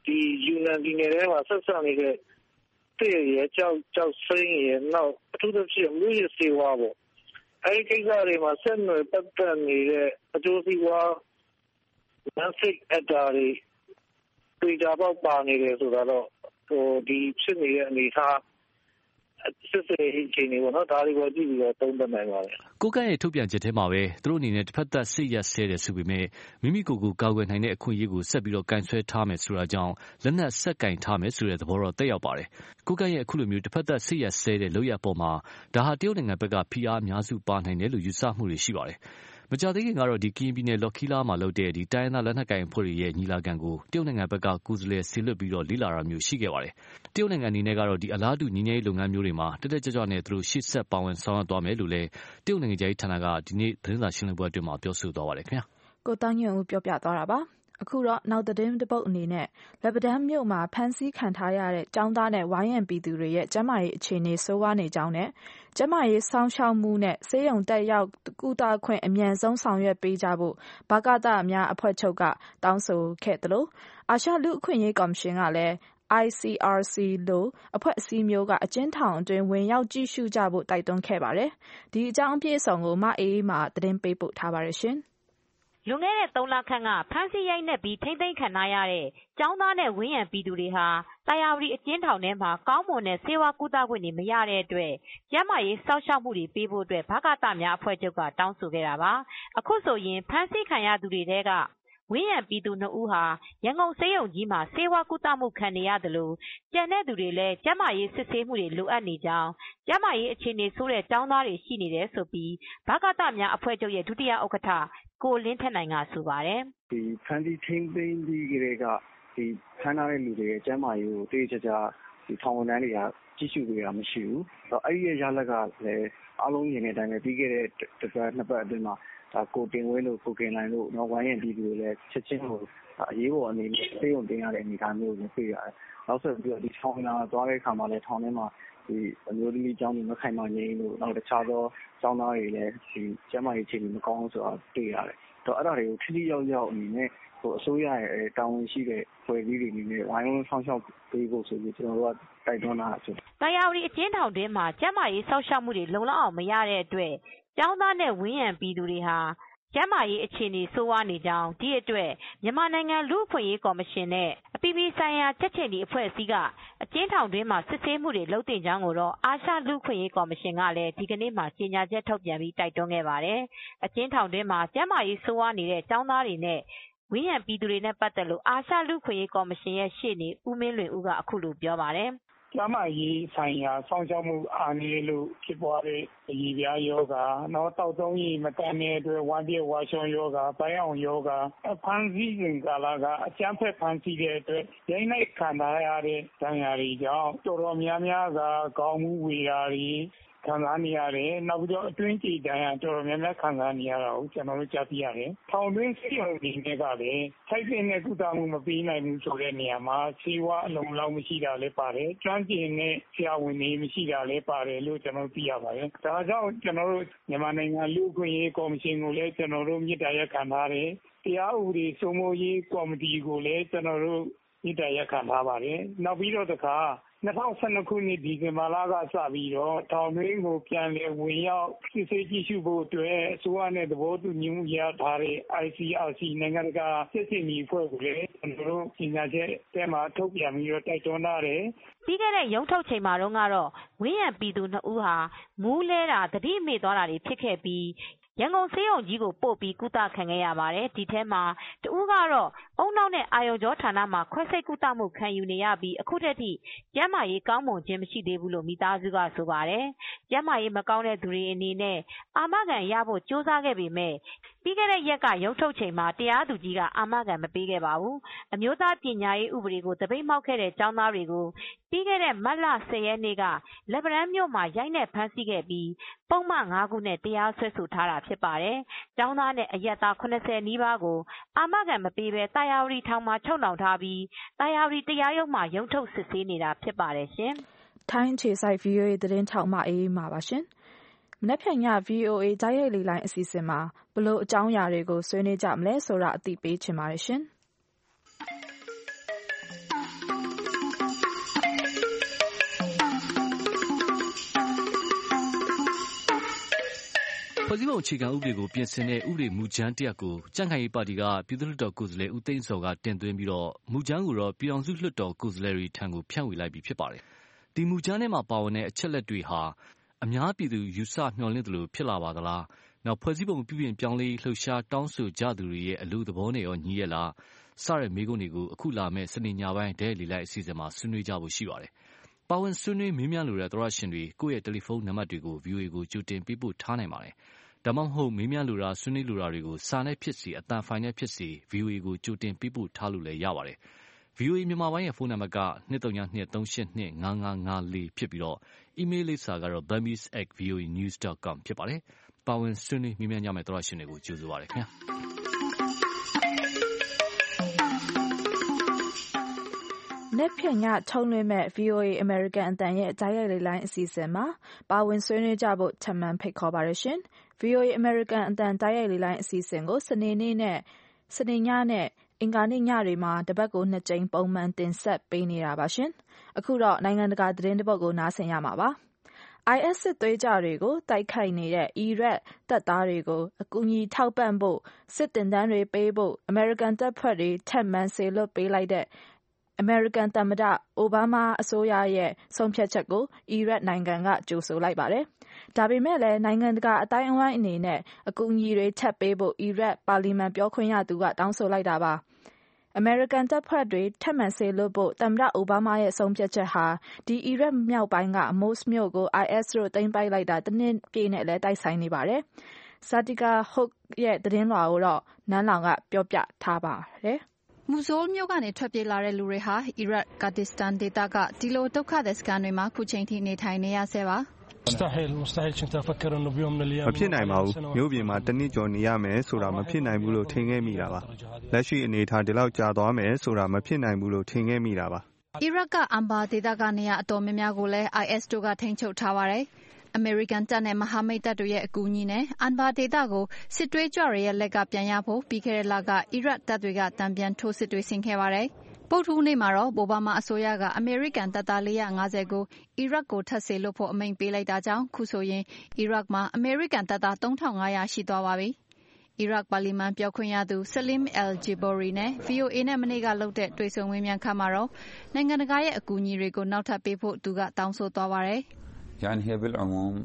ဒီယူနန်ပြည်နယ်ထဲမှာဆက်ဆံနေတဲ့တဲ့ရကြောက်ကြောက်စိမ်းရနောက်အထူးသဖြင့်လူရည်စေဝါပေါ့အဲဒီကိစ္စတွေမှာဆက်နွယ်ပတ်သက်နေတဲ့အကျိုးစီးပွားနန်စစ်အတားတွေတွေ့ကြပေါက်ပါနေတယ်ဆိုတော့ဟိုဒီဖြစ်နေတဲ့အနေအထားစစ်စစ်ရေးချင်းတွေပေါ့နော်ဒါတွေကိုကြည့်ပြီးတော့သုံးသပ်နိုင်ပါတယ်ကိုကန့်ရဲ့ထုတ်ပြန်ချက်ထဲမှာပဲသူတို့အနေနဲ့တစ်ဖက်သက်စစ်ရက်ဆဲတယ်ဆိုပေမဲ့မိမိကိုယ်ကိုကာကွယ်နိုင်တဲ့အခွင့်အရေးကိုဆက်ပြီးတော့ကင်ဆယ်ထားမယ်ဆိုတာကြောင့်လက်နက်ဆက်ကင်ထားမယ်ဆိုတဲ့သဘောတော့တက်ရောက်ပါတယ်ကိုကန့်ရဲ့အခုလိုမျိုးတစ်ဖက်သက်စစ်ရက်ဆဲတဲ့လုပ်ရပေါ်မှာဒါဟာတရုတ်နိုင်ငံဘက်ကဖိအားအများစုပါနိုင်တယ်လို့ယူဆမှုတွေရှိပါတယ်မကြသေးခင်ကတော့ဒီကရင်ပြည်နယ်လော်ခီလာမှာလုပ်တဲ့ဒီတိုင်းရင်းသားလက်နက်ကိုင်အဖွဲ့တွေရဲ့ညီလာခံကိုတရုတ်နိုင်ငံဘက်ကကိုယ်စားလှယ်ဆီလွတ်ပြီးတော့လေ့လာတာမျိုးရှိခဲ့ပါတယ်။တရုတ်နိုင်ငံအနေနဲ့ကတော့ဒီအလားတူညီညွတ်ရေးလုပ်ငန်းမျိုးတွေမှာတက်တက်ကြွကြွနဲ့သူတို့ရှေ့ဆက်ပါဝင်ဆောင်ရွက်သွားမယ်လို့လည်းတရုတ်နိုင်ငံကြီးဌာနကဒီနေ့သတင်းစာရှင်းလင်းပွဲအတွင်းမှာပြောဆိုသွားပါတယ်ခင်ဗျာ။ကိုတောင်းညွန့်ဦးပြောပြသွားတာပါ။အခုတော့နောက်သတင်းတစ်ပုဒ်အနေနဲ့လက်ပတန်းမြို့မှာဖမ်းဆီးခံထားရတဲ့ကျောင်းသားနဲ့ဝိုင်းရံပြည်သူတွေရဲ့ကျန်းမာရေးအခြေအနေဆိုးဝါးနေကြောင်းနဲ့ကျန်းမာရေးစောင့်ရှောက်မှုနဲ့ဆေးရုံတက်ရောက်ကုသခွင့်အမြန်ဆုံးဆောင်ရွက်ပေးကြဖို့ဗကသများအဖွဲ့ချုပ်ကတောင်းဆိုခဲ့တယ်လို့အာရှလူ့အခွင့်အရေးကော်မရှင်ကလည်း I C R C လို့အဖွဲ့အစည်းမျိုးကအကျဉ်းထောင်အတွင်းဝင်ရောက်ကြည့်ရှုကြဖို့တိုက်တွန်းခဲ့ပါတယ်။ဒီအကြောင်းအပြည့်အစုံကိုမအေးအေးမှသတင်းပေးပို့ထားပါတယ်ရှင်။လွန်ခဲ့တဲ့သုံးလခန့်ကဖမ်းဆီးရိုက်နှက်ပြီးထိမ့်သိမ်းခံထားရတဲ့ကျောင်းသားနဲ့ဝန်းရံပြည်သူတွေဟာတာယာဝတီအကျဉ်းထောင်ထဲမှာကောင်းမွန်တဲ့ဆေးဝါးကုသခွင့်တွေမရတဲ့အတွက်ကျန်းမာရေးစောင့်ရှောက်မှုတွေပေးဖို့အတွက်ဗကသများအဖွဲ့ချုပ်ကတောင်းဆိုခဲ့တာပါ။အခုဆိုရင်ဖမ်းဆီးခံရသူတွေထဲကဝန်းရံပြည်သူနှစ်ဦးဟာရန်ကုန်ဆေးရုံကြီးမှာဆေးဝါးကုသမှုခံနေရသလိုကျန်တဲ့သူတွေလည်းကျန်းမာရေးစစ်ဆေးမှုတွေလိုအပ်နေကြောင်းကျန်းမာရေးအခြေအနေဆိုးတဲ့ကျောင်းသားတွေရှိနေတယ်ဆိုပြီးဗကသများအဖွဲ့ချုပ်ရဲ့ဒုတိယဥက္ကဋ္ဌကိုလင်းထက်နိုင်ကဆိုပါတယ်။ဒီဖမ်းဆီးထိန်းသိမ်းပြီးကြတဲ့ကဒီဖမ်းထားတဲ့လူတွေရဲ့ကျန်းမာရေးကိုတေးချာချာဒီထောင်ဝန်ထမ်းတွေကကြည့်ရှုပေးတာမရှိဘူး။အဲ့ဒီရဲ့ရလက်ကလည်းအားလုံးမြင်တဲ့အတိုင်းပဲပြီးခဲ့တဲ့တစ်ပတ်နှစ်ပတ်အတွင်းမှာဒါကိုတင်ဝင်းတို့ကိုကင်လိုင်းတို့နောက်ဝိုင်းရံပြည်သူတွေလည်းချက်ချင်းကိုအရေးပေါ်အနေနဲ့သိုံတင်ရတဲ့အနေအထားမျိုးကိုတွေ့ရတယ်။နောက်ဆက်ပြီးတော့ဒီထောင်လာသွားတဲ့အခါမှာလည်းထောင်ထဲမှာဒီအမျိုးသမီးကျောင်းတွေမခိုင်မာငြိမ်းလို့နောက်တခြားသောကျောင်းသားတွေလည်းဒီကျန်းမာရေးအခြေအနေမကောင်းဆိုတာတွေ့ရတယ်။တော့အဲ့ဒါတွေကိုထိထိရောက်ရောက်အနေနဲ့ဟိုအစိုးရရဲ့တာဝန်ရှိတဲ့ဖွဲ့စည်းတွေအနေနဲ့ဝိုင်းဝန်းဆောင်ရှောက်ပေးဖို့ဆိုပြီးကျွန်တော်တို့ကတိုက်တွန်းတာဆို။တာယာဝတီအကျဉ်းထောင်တွင်းမှာကျန်းမာရေးစောင့်ရှောက်မှုတွေလုံလောက်အောင်မရတဲ့အတွက်ကျောင်းသားနဲ့ဝန်းရံပြည်သူတွေဟာကျန်းမာရေးအခြေအနေဆိုးဝါးနေကြောင်းဒီအတွက်မြန်မာနိုင်ငံလူ့အခွင့်အရေးကော်မရှင်နဲ့အပြည်ပြည်ဆိုင်ရာချက်ချင်းဒီအဖွဲ့အစည်းကအကျဉ်းထောင်တွင်းမှာစစ်ဆေးမှုတွေလုပ်တင်ကြောင်းကိုတော့အာရှလူ့အခွင့်အရေးကော်မရှင်ကလည်းဒီကနေ့မှကြေညာချက်ထုတ်ပြန်ပြီးတိုက်တွန်းခဲ့ပါတယ်။အကျဉ်းထောင်တွင်းမှာကျန်းမာရေးဆိုးဝါးနေတဲ့ကျောင်းသားတွေနဲ့ဝန်းရံပြည်သူတွေနဲ့ပတ်သက်လို့အာရှလူ့အခွင့်အရေးကော်မရှင်ရဲ့ရှေ့နေဦးမင်းလွင်ဦးကအခုလိုပြောပါတယ်။ကျန်းမာရေးဆိုင်ရာစောင့်ရှောက်မှုအားနည်းလို့ဖြစ်ပွားတဲ့အရည်ပြားယောဂါနော်တောက်သုံးရည်မတန်တဲ့အတွက်ဝမ်းပြေဝါရှောယောဂါပိုင်းအောင်ယောဂါဖန်ဆီးစဉ်ကာလကအကျန်းဖက်ဖန်ဆီးတဲ့အတွက်ရိုင်းလိုက်ခံထားရတဲ့ဒဏ်ရာတွေကြောင့်တော်တော်များများကခေါင်းမူဝေတာတွေခံစားနေရတယ်နောက်ပြီးတော့အတွင်းကြည်ဒဏ်ရာတော်တော်များများခံစားနေရတာကိုကျွန်တော်တို့ကြားသိရတယ်ထောင်တွင်းဆေးရုံတွေနဲ့ကလည်းထိုက်တဲ့ကုသမှုမပေးနိုင်ဘူးဆိုတဲ့နေရာမှာဆေးဝါးအလုံးလောက်မရှိတာလည်းပါတယ်ကျွမ်းကျင်တဲ့ဆရာဝန်တွေမရှိတာလည်းပါတယ်လို့ကျွန်တော်သိရပါတယ်ဒါကြောင့်ကျွန်တော်တို့မြန်မာနိုင်ငံလူ့အခွင့်အရေးကော်မရှင်ကိုလည်းကျွန်တော်တို့မြစ်တာရက်ခံထားတယ်တရားဥပဒေစိုးမိုးရေးကော်မတီကိုလည်းကျွန်တော်တို့မြစ်တာရက်ခံထားပါတယ်နောက်ပြီးတော့တခါ၂၀၁၂ခုနှစ်ဒီဇင်ဘာလကစပြီးတော့ထောင်တွင်းကိုပြန်လည်ဝင်ရောက်စစ်ဆေးကြည့်ရှုဖို့အတွက်အစိုးရနဲ့သဘောတူညီမှုရထားတဲ့ I C R C နိုင်ငံတကာစစ်စစ်မီအဖွဲ့ကိုလည်းကျွန်တော်တို့ပညာချက်တဲမှာထုတ်ပြန်ပြီးတော့တိုက်တွန်းထားတယ်ပြီးခဲ့တဲ့ရုံးထုတ်ချိန်မှာတော့ကတော့ဝင်းရံပြည်သူနှစ်ဦးဟာမူးလဲတာတတိမေ့သွားတာတွေဖြစ်ခဲ့ပြီးရန်ကုန်ဆေးရုံကြီးကိုပို့ပြီးကုသခံခဲ့ရပါတယ်ဒီထဲမှာတဦးကတော့အုံနောက်နဲ့အာယုံကြောဌာနမှာခွဲစိတ်ကုသမှုခံယူနေရပြီးအခုတည်းထိကျန်းမာရေးကောင်းမွန်ခြင်းမရှိသေးဘူးလို့မိသားစုကဆိုပါတယ်ကျန်းမာရေးမကောင်းတဲ့သူတွေအနေနဲ့အာမခံရဖို့ကြိုးစားခဲ့ပေမဲ့ပြီးခဲ့တဲ့ရက်ကရုံးထုတ်ချိန်မှာတရားသူကြီးကအာမခံမပေးခဲ့ပါဘူးအမျိုးသားပညာရေးဥပဒေကိုတပိတ်မှောက်ခဲ့တဲ့ကျောင်းသားတွေကိုပြီးခဲ့တဲ့မတ်လ၁၀ရက်နေ့ကလက်ပံမြို့မှာရိုက်နှက်ဖမ်းဆီးခဲ့ပြီးပုံမှန်၅ခုနဲ့တရားစွဲဆိုထားတာဖြစ်ပါတယ်။ကျောင်းသားနဲ့အရက်သား၇၀နီးပါးကိုအာမခံမပေးဘဲတာယာဝတီထောင်မှာချုပ်နှောင်ထားပြီးတာယာဝတီတရားရုံးမှာရုံးထုတ်စစ်ဆေးနေတာဖြစ်ပါတယ်ရှင်။ထိုင်းခြေဆိုင် V O A သတင်းထောက်မအေးမှာပါရှင်။မနက်ဖြန်ည V O A ကြားရိုက်လေလိုင်းအစီအစဉ်မှာဘလို့အကြောင်းအရာတွေကိုဆွေးနွေးကြမလဲဆိုတာအသိပေးချင်ပါတယ်ရှင်။ဖွဲ့စည်းပုံအခြေခံဥပဒေကိုပြင်ဆင်တဲ့ဥပဒေမူကြမ်းတစ်ရပ်ကိုကြံ့ခိုင်ရေးပါတီကပြည်သူ့လွှတ်တော်ကိုယ်စားလှယ်ဦးသိန်းစောကတင်သွင်းပြီးတော့မူကြမ်းကိုတော့ပြည်အောင်စုလွှတ်တော်ကိုယ်စားလှယ်တွေထံကိုဖြန့်ဝေလိုက်ပြီးဖြစ်ပါတယ်။ဒီမူကြမ်းထဲမှာပါဝင်တဲ့အချက်လက်တွေဟာအများပြည်သူယူဆမျှော်လင့်သလိုဖြစ်လာပါသလား။နောက်ဖွဲ့စည်းပုံပြုပြင်ပြောင်းလဲလှုပ်ရှားတောင်းဆိုကြသူတွေရဲ့အလို့သဘောနဲ့ရောညီရဲ့လားစတဲ့မေးခွန်းတွေကိုအခုလာမဲ့စနေညပိုင်းဒဲလီလိုက်အစီအစဉ်မှာဆွေးနွေးကြဖို့ရှိပါတယ်။ပါဝင်ဆွေးနွေးမေးမြန်းလိုတဲ့သောရရှင်တွေကိုယ့်ရဲ့တယ်လီဖုန်းနံပါတ်တွေကို ဗွီအိုအေ ကိုကြိုတင်ပေးပို့ထားနိုင်ပါတယ်။ဒါမှမဟုတ်မေးမြန်းလိုတာဆွေးနွေးလိုတာတွေကိုစာနဲ့ဖြစ်စီအတန်ဖိုင်နဲ့ဖြစ်စီ ဗွီအိုအေ ကိုကြိုတင်ပေးပို့ထားလို့လည်းရပါတယ်။ ဗွီအိုအေ မြန်မာပိုင်းရဲ့ဖုန်းနံပါတ်က ၂၃၂ ၃၈၂ ၅၅၅၄ ဖြစ်ပြီးတော့အီးမေးလ်လိပ်စာကတော့ burmese at v o a news dot com ဖြစ်ပါတယ်။ပါဝင်ဆွေးနွေးမေးမြန်းကြမယ့်သောရရှင်တွေကိုကြိုဆိုပါရစေခင်ဗျာ။နေ့ဖြန်ညထုတ်လွှင့်မဲ့ ဗီအိုအေ American အသံရဲ့တိုက်ရိုက်လိုင်းအစီအစဉ်မှာပါဝင်ဆွေးနွေးကြဖို့ထပ်မံဖိတ်ခေါ်ပါရရှင်။ ဗီအိုအေ American အသံတိုက်ရိုက်လိုင်းအစီအစဉ်ကိုစနေနေ့နဲ့စနေညနဲ့အင်္ဂါနေ့ညတွေမှာတပတ်ကိုနှစ်ကြိမ်ပုံမှန်တင်ဆက်ပေးနေတာပါရှင်။အခုတော့နိုင်ငံတကာသတင်းတစ်ပုဒ်ကိုနားဆင်ရမှာပါ။အိုင်အက်စ် စစ်သွေးကြွတွေကိုတိုက်ခိုက်နေတဲ့အီရတ်တပ်သားတွေကိုအကူအညီထောက်ပံ့ဖို့စစ်သင်တန်းတွေပေးဖို့အမေရိကန်တပ်ဖွဲ့တွေထပ်မံစေလွှတ်ပေးလိုက်တဲ့အမေရိကန်သမ္မတအိုဘားမားအစိုးရရဲ့ဆုံးဖြတ်ချက်ကိုအီရတ်နိုင်ငံကကြိုဆိုလိုက်ပါတယ်။ဒါပေမဲ့လည်းနိုင်ငံတကာအတိုင်းအဝိုင်းအနေနဲ့အကူအညီတွေထပ်ပေးဖို့အီရတ်ပါလီမန်ပြောခွင့်ရသူကတောင်းဆိုလိုက်တာပါ။အမေရိကန်တပ်ဖွဲ့တွေထပ်မံစေလွှတ်ဖို့သမ္မတအိုဘားမားရဲ့ဆုံးဖြတ်ချက်ဟာဒီအီရတ်မြောက်ပိုင်းကမို့စ်မြို့ကို အိုင်အက်စ်တို့သိမ်းပိုက်လိုက်တာတစ်နှစ်ပြည့်နဲ့လည်းတိုက်ဆိုင်နေပါတယ်။ဇာတီကာဟုတ်ရဲ့သတင်းလွှာကိုတော့နန်းလောင်ကပြောပြထားပါတယ်။မူဆိုးမြို့ကနေထွက်ပြေးလာတဲ့လူတွေဟာအီရတ်ကာဒစ္စတန်ဒေသကဒီလိုဒုက္ခသည်စခန်းတွေမှာခုချိန်ထိနေထိုင်နေရဆဲပါမဖြစ်နိုင်ပါဘူးမြို့ပြင်မှာတနည်းကျော်နေရမယ်ဆိုတာမဖြစ်နိုင်ဘူးလို့ထင်ခဲ့မိတာပါလက်ရှိအနေထားဒီလောက်ကြာသွားမယ်ဆိုတာမဖြစ်နိုင်ဘူးလို့ထင်ခဲ့မိတာပါအီရတ်ကအမ်ဘာဒေသကနေရာအတော်များများကိုလည်း အိုင်အက်စ် တို့ကထိန်းချုပ်ထားပါတယ်အမေရိကန်တပ်နဲ့မဟာမိတ်တပ်တို့ရဲ့အကူအညီနဲ့အန်ဘာဒေသကိုစစ်သွေးကြွတွေရဲ့လက်ကပြန်ရဖို့ပြီးခဲ့တဲ့လကအီရတ်တပ်တွေကတံပြန်ထိုးစစ်တွေဆင်ခဲ့ပါတယ်။ပုပ်ထူးနေ့မှာတော့အိုဘားမားအစိုးရကအမေရိကန်တပ်သား၄၅၀ကိုအီရတ်ကိုထပ်စေလွှတ်ဖို့အမိန့်ပေးလိုက်တာကြောင့်ခုဆိုရင်အီရတ်မှာအမေရိကန်တပ်သား၃ထောင်၅ရာရှိသွားပါပြီ။အီရတ်ပါလီမန်ပြောခွင့်ရသူဆလင်အယ်ဂျီဘော်ရီနဲ့ ဗီအိုအေ နဲ့မနေ့ကလုပ်တဲ့တွေ့ဆုံမေးမြန်းခန်းမှာတော့နိုင်ငံတကာရဲ့အကူအညီတွေကိုနောက်ထပ်ပေးဖို့သူကတောင်းဆိုသွားပါတယ်။ يعني هي بالعموم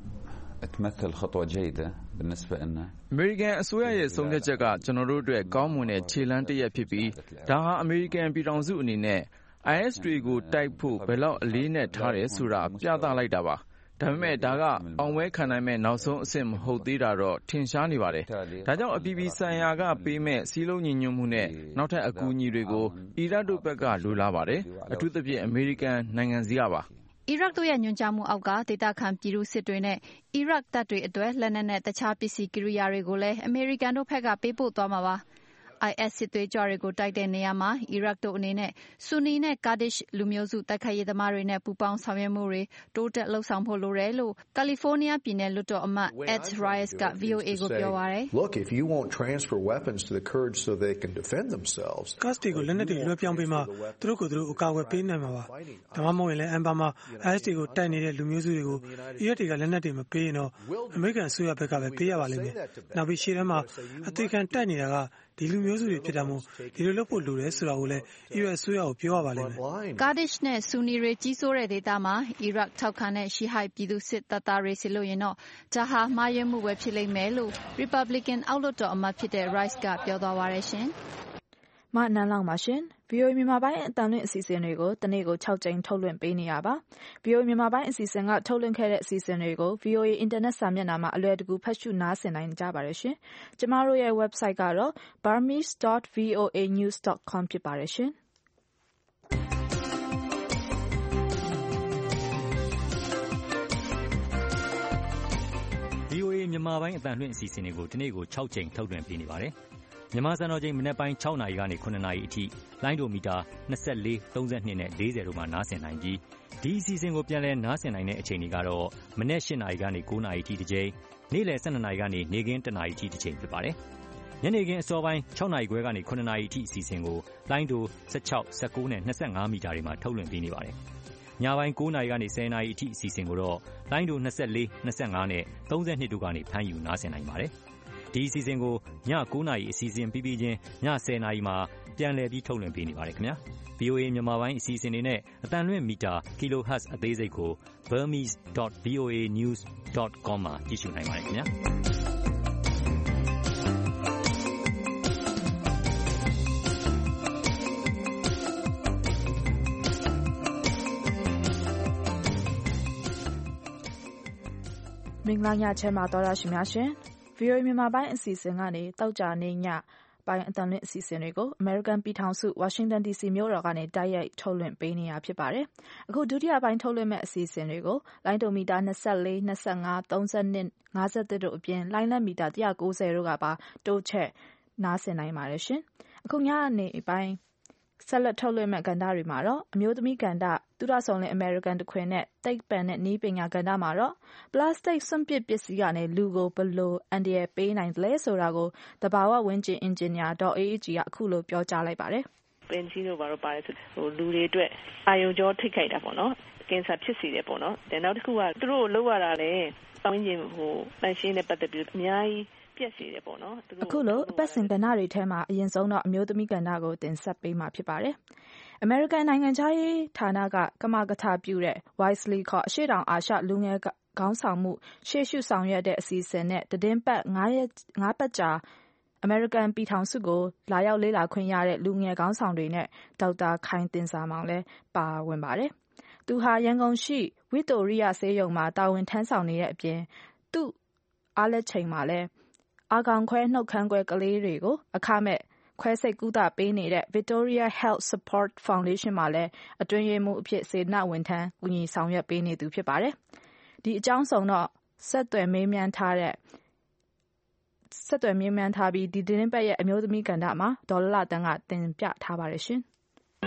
تمثل خطوة جيدة بالنسبة لنا အမေရိကန်အစိုးရရဲ့ဆုံးဖြတ်ချက်ကကျွန်တော်တို့အတွက်ကောင်းမွန်တဲ့ခြေလှမ်းတစ်ရပ်ဖြစ်ပြီးဒါဟာအမေရိကန်ပြည်ထောင်စုအနေနဲ့ အိုင်အက်စ် တွေကိုတိုက်ဖို့ဘယ်လောက်အလေးနဲ့ထားတယ်ဆိုတာပြသလိုက်တာပါဒါပေမဲ့ဒါကအောင်ပွဲခံနိုင်မဲ့နောက်ဆုံးအဆင့်မဟုတ်သေးတာတော့ထင်ရှားနေပါတယ်ဒါကြောင့်အပြည်ပြည်ဆိုင်ရာကပေးမဲ့စီးလုံးညီညွတ်မှုနဲ့နောက်ထပ်အကူအညီတွေကိုအီရတ်တို့ဘက်ကလိုလားပါတယ်အထူးသဖြင့်အမေရိကန်နိုင်ငံစီကပါအီရတ်တို့ရဲ့ညွှန်ကြားမှုအောက်ကဒေသခံပြည်သူစစ်တွေနဲ့အီရတ်တပ်တွေအတွက်လက်နက်နဲ့တခြားပစ္စည်းကိရိယာတွေကိုလည်းအမေရိကန်တို့ဘက်ကပေးပို့သွားမှာပါ။ အိုင်အက်စ် စစ်သွေးကြွတွေကိုတိုက်တဲ့နေရာမှာအီရတ်တို့အနေနဲ့ဆူနီနဲ့ကာဒစ်ရှ်လူမျိုးစုတိုက်ခိုက်ရေးသမားတွေနဲ့ပူးပေါင်းဆောင်ရွက်မှုတွေတိုးတက်လှုပ်ဆောင်ဖို့လိုတယ်လို့ကယ်လီဖိုးနီးယားပြည်နယ်လွှတ်တော်အမတ် Ed Royce က ဗီအိုအေ ကိုပြောပါတယ်။ Look, if you won't transfer weapons to the Kurds so they can defend themselves. ကတ်စတီကိုလက်နက်တွေလွှဲပြောင်းပေးမှသူတို့ကိုယ်သူတို့အကာအကွယ်ပေးနိုင်မှာပါ။ဒါမှမဟုတ်ရင်လည်းအမ်ဘာမှာ အိုင်အက်စ် တွေကိုတိုက်နေတဲ့လူမျိုးစုတွေကိုအီရတ်တွေကလက်နက်တွေမပေးရင်တော့အမေရိကန်အစိုးရဘက်ကပဲပေးရပါလိမ့်မယ်။နောက်ပြီးရှေ့တန်းမှာအသေးခံတိုက်နေတာကဒီလူမျိုးစုတွေဖြစ်တာမို့ဒီလိုလုပ်ဖို့လိုတယ်ဆိုတာကိုလည်းအီရတ်အစိုးရကိုပြောရပါလိမ့်မယ်။ကာဒစ်ရှ်နဲ့ဆူနီတွေကြီးစိုးတဲ့ဒေသမှာအီရတ်ထောက်ခံတဲ့ရှီဟိုက်ပြည်သူစစ်တပ်သားတွေစီလို့ရင်တော့ဒါဟာမှားယွင်းမှုပဲဖြစ်လိမ့်မယ်လို့ Republican အောက်လွှတ်တော်အမတ်ဖြစ်တဲ့ Rice ကပြောသွားပါတယ်ရှင်။မနန်းလောင်ပါရှင်။ ဗီအိုအေမြန်မာပိုင်းအတန်လွင့်အစီအစဉ်တွေကိုတနေ့ကို၆ကြိမ်ထုတ်လွှင့်ပေးနေရပါ။ ဗီအိုအေမြန်မာပိုင်းအစီအစဉ်ကထုတ်လွှင့်ခဲ့တဲ့အစီအစဉ်တွေကို ဗီအိုအေအင်တာနက်စာမျက်နှာမှာအလွယ်တကူဖတ်ရှုနားဆင်နိုင်ကြပါတယ်ရှင်။ကျမတို့ရဲ့ website ကတော့ burmese dot v o a news dot com ဖြစ်ပါတယ်ရှင်။ဗီအိုအေမြန်မာပိုင်းအတန်လွင့်အစီအစဉ်တွေကိုဒီနေ့ကို၆ကြိမ်ထုတ်လွှင့်ပေးနေပါတယ်။မြန်မာစံတော်ချိန်မနက်ပိုင်း၆နာရီကနေ၇နာရီအထိလိုင်းဒိုမီတာ၂၄ ၃၂နဲ့၄၀တို့မှာနားဆင်နိုင်ပြီးဒီအစီအစဉ်ကိုပြန်လည်နားဆင်နိုင်တဲ့အချိန်တွေကတော့မနက်၈နာရီကနေ၉နာရီအထိတစ်ကြိမ်နေ့လယ်၁၂နာရီကနေနေ့ခင်း၁နာရီအထိတစ်ချိန်ဖြစ်ပါတယ်။ညနေခင်းအစောပိုင်း၆နာရီခွဲကနေ၇နာရီအထိအစီအစဉ်ကိုလိုင်းဒို၁၆ ၁၉နဲ့၂၅မီတာတွေမှာထုတ်လွှင့်ပေးနေပါတယ်။ညပိုင်း၉နာရီကနေ၁၀နာရီအထိအစီအစဉ်ကိုတော့လိုင်းဒို၂၄ ၂၅နဲ့၃၂တို့ကနေဖမ်းယူနားဆင်နိုင်ပါတယ်။ဒီအစီအစဉ်ကိုည၉နာရီအစီအစဉ်ပြီးပြီးချင်းည၁၀နာရီမှာပြန်လည်ပြီးထုတ်လွှင့်ပေးနေပါတယ်ခင်ဗျာ။ ဗွီအိုအေ မြန်မာပိုင်းအစီအစဉ်တွေနဲ့အသံလွှင့်မီတာ kilohertz အသေးစိတ်ကို burmese dot voa news dot com မှာကြည့်ရှုနိုင်ပါတယ်ခင်ဗျာ။မင်္ဂလာညချမ်းပါသောတာရှင်များရှင် ဗွီအိုအေ မြန်မာပိုင်းအစီအစဉ်ကနေတောက်ကြနေညပိုင်းအတန်လွင့်အစီအစဉ်တွေကို American ပြည်ထောင်စု Washington ဒီ စီ မြို့တော်ကနေတိုက်ရိုက်ထုတ်လွှင့်ပေးနေတာဖြစ်ပါတယ်။အခုဒုတိယပိုင်းထုတ်လွှင့်မဲ့အစီအစဉ်တွေကိုလိုင်းဒိုမီတာ၂၄ ၂၅ ၃၂ ၅၁တို့အပြင်လိုင်းလက်မီတာ၁၉၀တို့ကပါတိုးချက်နားဆင်နိုင်ပါတယ်ရှင်။အခုညနေပိုင်းဆက်လက်ထုတ်လွှင့်မဲ့ကဏ္ဍတွေမှာတော့အမျိုးသမီးကဏ္ဍသူရဆောင်လင် American တခွင်နဲ့တိတ်ပံနဲ့နီးပညာကဏ္ဍမှာတော့ပလတ်စတစ်စွန့်ပစ်ပစ္စည်းကနေလူကိုဘယ်လိုအန္တရာယ်ပေးနိုင်တယ်လဲဆိုတာကိုသဘာဝဝန်းကျင်အင်ဂျင်နီယာဒေါ်အေးအေးကြည်ကအခုလိုပြောကြားလိုက်ပါတယ်။ပင်စီတို့ဘာလို့ပါတယ်ဆိုဟိုလူတွေအတွက်အာယုံကြောထိခိုက်တာပေါ့နော်။ကင်ဆာဖြစ်စေတယ်ပေါ့နော်။ဒါနောက်တစ်ခုကသူတို့လောက်ရတာလေတောင်းရင်ဟိုတန်ရှင်းနဲ့ပတ်သက်ပြီးအများကြီးအခုလိုအပတ်စဉ်ကဏ္ဍတွေထဲမှာအရင်ဆုံးတော့အမျိုးသမီးကဏ္ဍကိုတင်ဆက်ပေးမှာဖြစ်ပါတယ်။ American နိုင်ငံခြားရေးဌာနကကမကထပြုတဲ့ Wisely ခေါ်အရှေ့တောင်အာရှလူငယ်ခေါင်းဆောင်မှုရှေ့ရှုဆောင်ရွက်တဲ့အစီအစဉ်နဲ့တည်င်းပတ်၅ရက်၅ပတ်ကြာ American ပြည်ထောင်စုကိုလာရောက်လေ့လာခွင့်ရတဲ့လူငယ်ခေါင်းဆောင်တွေနဲ့ဒေါက်တာခိုင်တင်စာမောင်လည်းပါဝင်ပါတယ်။သူဟာရန်ကုန်ရှိဝိတိုရိယဆေးရုံမှာတာဝန်ထမ်းဆောင်နေတဲ့အပြင်သူ့အားလက်ချိန်မှာလည်းအာကောင်ခွဲနှုတ်ခမ်းခွဲကလေးတွေကိုအခမဲ့ခွဲစိတ်ကုသပေးနေတဲ့ Victoria Health Support Foundation မှာလည်းအတွင်းရေးမှူးအဖြစ်စေတနာဝန်ထမ်းကူညီဆောင်ရွက်ပေးနေသူဖြစ်ပါတယ်။ဒီအကြောင်းစုံတော့ဆက်သွယ်မေးမြန်းထားတဲ့ဆက်သွယ်မေးမြန်းထားပြီးဒီတင်းပတ်ရဲ့အမျိုးသမီးကဏ္ဍမှာဒေါ်လလတန်းကတင်ပြထားပါတယ်ရှင်။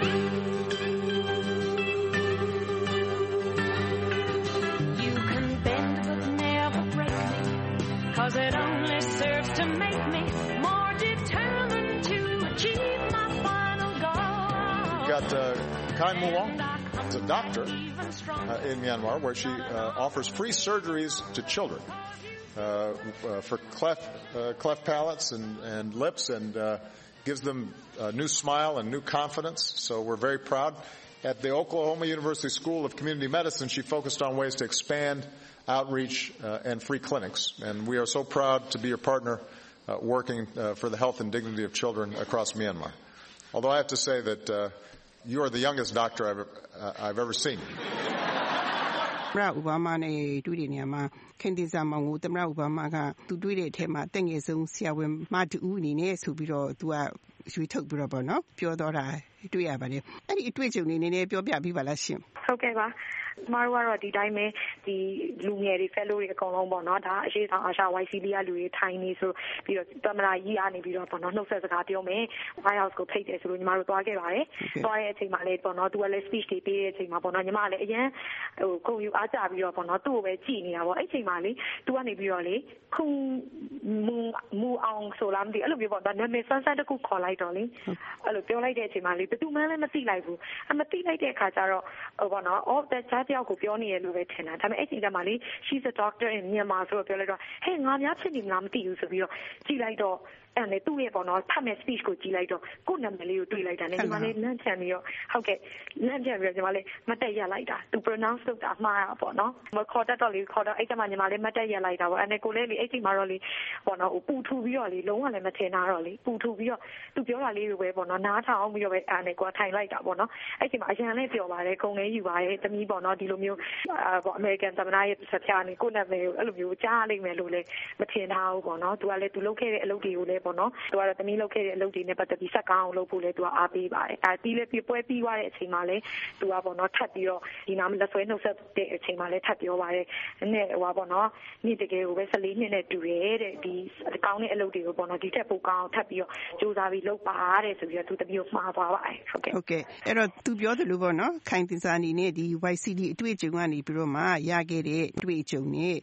Cause it only serves to make me more determined to achieve my final goal. We've got uh, Kai Muong, a doctor uh, in Myanmar, where she uh, offers free surgeries to children uh, uh, for cleft, uh, cleft palates and, and lips and uh, gives them a new smile and new confidence. So we're very proud. At the Oklahoma University School of Community Medicine, she focused on ways to expand outreach uh, and free clinics, and we are so proud to be your partner uh, working uh, for the health and dignity of children across Myanmar. Although I have to say that uh, you are the youngest doctor I've, uh, I've ever seen. သမ္မတအိုဘားမားနဲ့တွေ့တဲ့နေရာမှာခင်တင်စာမောင်ကိုသမ္မတအိုဘားမားကသူတွေ့တဲ့အထက်မှာတက်ငယ်ဆုံးဆရာဝန်မတူဦးအနေနဲ့ဆိုပြီးတော့သူကရွှေထုတ်ပြီးတော့ပေါ့နော်ပြောတော့တာတွေ့ရပါတယ်အဲ့ဒီအတွေ့အကြုံလေးနည်းနည်းပြောပြပေးပါလားရှင်ဟုတ်ကဲ့ပါကျမတို့ကတော့ဒီတိုင်းပဲဒီလူငယ်တွေ fellow တွေအကုန်လုံးပေါ့နော်ဒါအရှိဆောင်အာရှ Y C D ကလူတွေထိုင်နေဆိုပြီးတော့သမ္မတကြီးအားနေပြီးတော့ပေါ့နော်နှုတ်ဆက်စကားပြောမယ် White House ကိုဖိတ်တယ်ဆိုလို့ညီမတို့သွားခဲ့ပါတယ်သွားတဲ့အချိန်မှာလည်းပေါ့နော်သူကလည်း speech တွေပေးတဲ့အချိန်မှာပေါ့နော်ညီမကလည်းအရင်ဟိုခုံယူအားကြပြီးတော့ပေါ့နော်သူ့ကိုပဲကြည်နေတာပေါ့အဲ့ချိန်မှာလေသူကနေပြီးတော့လေခုံမူမူအောင်ဆိုလားမသိအဲ့လိုမျိုးပေါ့ဒါနာမည်ဆန်းဆန်းတစ်ခုခေါ်လိုက်တော့လေအဲ့လိုပြောလိုက်တဲ့အချိန်မှာလေဘယ်သူမှလည်းမသိလိုက်ဘူးအမသိလိုက်တဲ့အခါကျတော့ဟိုပေါ့နော်အော်တဲ့ကြားတယောက်ကိုပြောနေရလို့ပဲထင်တာဒါပေမဲ့အဲ့ချိန်ကျမှလေ she's a doctor in Myanmar ဆိုတော့ပြောလိုက်တော့ဟဲ့ငါများဖြစ်နေမလားမသိဘူးဆိုပြီးတော့ကြည်လိုက်တော့အဲ့နဲ့သူ့ရဲ့ပေါ့နော်ဖတ်မဲ့ speech ကိုကြည်လိုက်တော့ကိုယ့်နာမည်လေးကိုတွေ့လိုက်တာနဲ့ဒီမှာလေးလန့်ချန်ပြီးတော့ဟုတ်ကဲ့လန့်ချန်ပြီးတော့ဒီမှာလေးမတက်ရလိုက်တာသူ pronounce လုပ်တာမှားတာပေါ့နော်မခေါ်တတ်တော့လေခေါ်တော့အဲ့ကျမှညီမလေးမတက်ရလိုက်တာပေါ့အဲ့နဲ့ကိုလေးလေအဲ့ချိန်မှာတော့လေပေါ့နော်ပူထူပြီးတော့လေလုံးဝလည်းမထင်တာတော့လေပူထူပြီးတော့သူပြောတာလေးတွေပဲပေါ့နော်နားထောင်ပြီးတော့ပဲအဲ့နဲ့ကိုထိုင်လိုက်တာပေါ့နော်အဲ့ချိန်မှာအရန်လေးပြောပါတယ်ခုံလေးယူပါတယ်သမီးပေါ့နော်ဒီလိုမျိုးပေါ့ American သမ္မတရဲ့ဆက်ပြနေကိုနာမည်ကိုအဲ့လိုမျိုးကြားလိုက်မယ်လို့လည်းမထင်ထားဘူးပေါ့နော်သူကလည်းသူလုပ်ခဲ့တဲ့အလုပ်တွေကိုလည်းပေါ့နော်သူကတော့သမီးလုပ်ခဲ့တဲ့အလုပ်တွေနဲ့ပတ်သက်ပြီးစက်ကောင်းအောင်လုပ်ဖို့လည်းသူကအားပေးပါတယ်အဲပြီးလည်းပွဲပြီးသွားတဲ့အချိန်မှာလည်းသူကပေါ့နော်ထပ်ပြီးတော့ဒီနာမလက်ဆွဲနှုတ်ဆက်တဲ့အချိန်မှာလည်းထပ်ပြောပါတယ်နဲ့ဟိုပါပေါ့နော်နေ့တကယ်ကိုပဲ၁၄နှစ်နဲ့တူတယ်တဲ့ဒီကောင်းတဲ့အလုပ်တွေကိုပေါ့နော်ဒီထက်ပိုကောင်းထပ်ပြီးတော့စူးစမ်းပြီးလုပ်ပါတဲ့ဆိုပြီးတော့သူတမျိုးမှားသွားပါတယ်ဟုတ်ကဲ့ဟုတ်ကဲ့အဲ့တော့သူပြောသလိုပေါ့နော်ခိုင်တင်စာအနေနဲ့ဒီ Y C D အတွေ့အကြုံကနေပြီးတော့မှရခဲ့တဲ့အတွေ့အကြုံနဲ့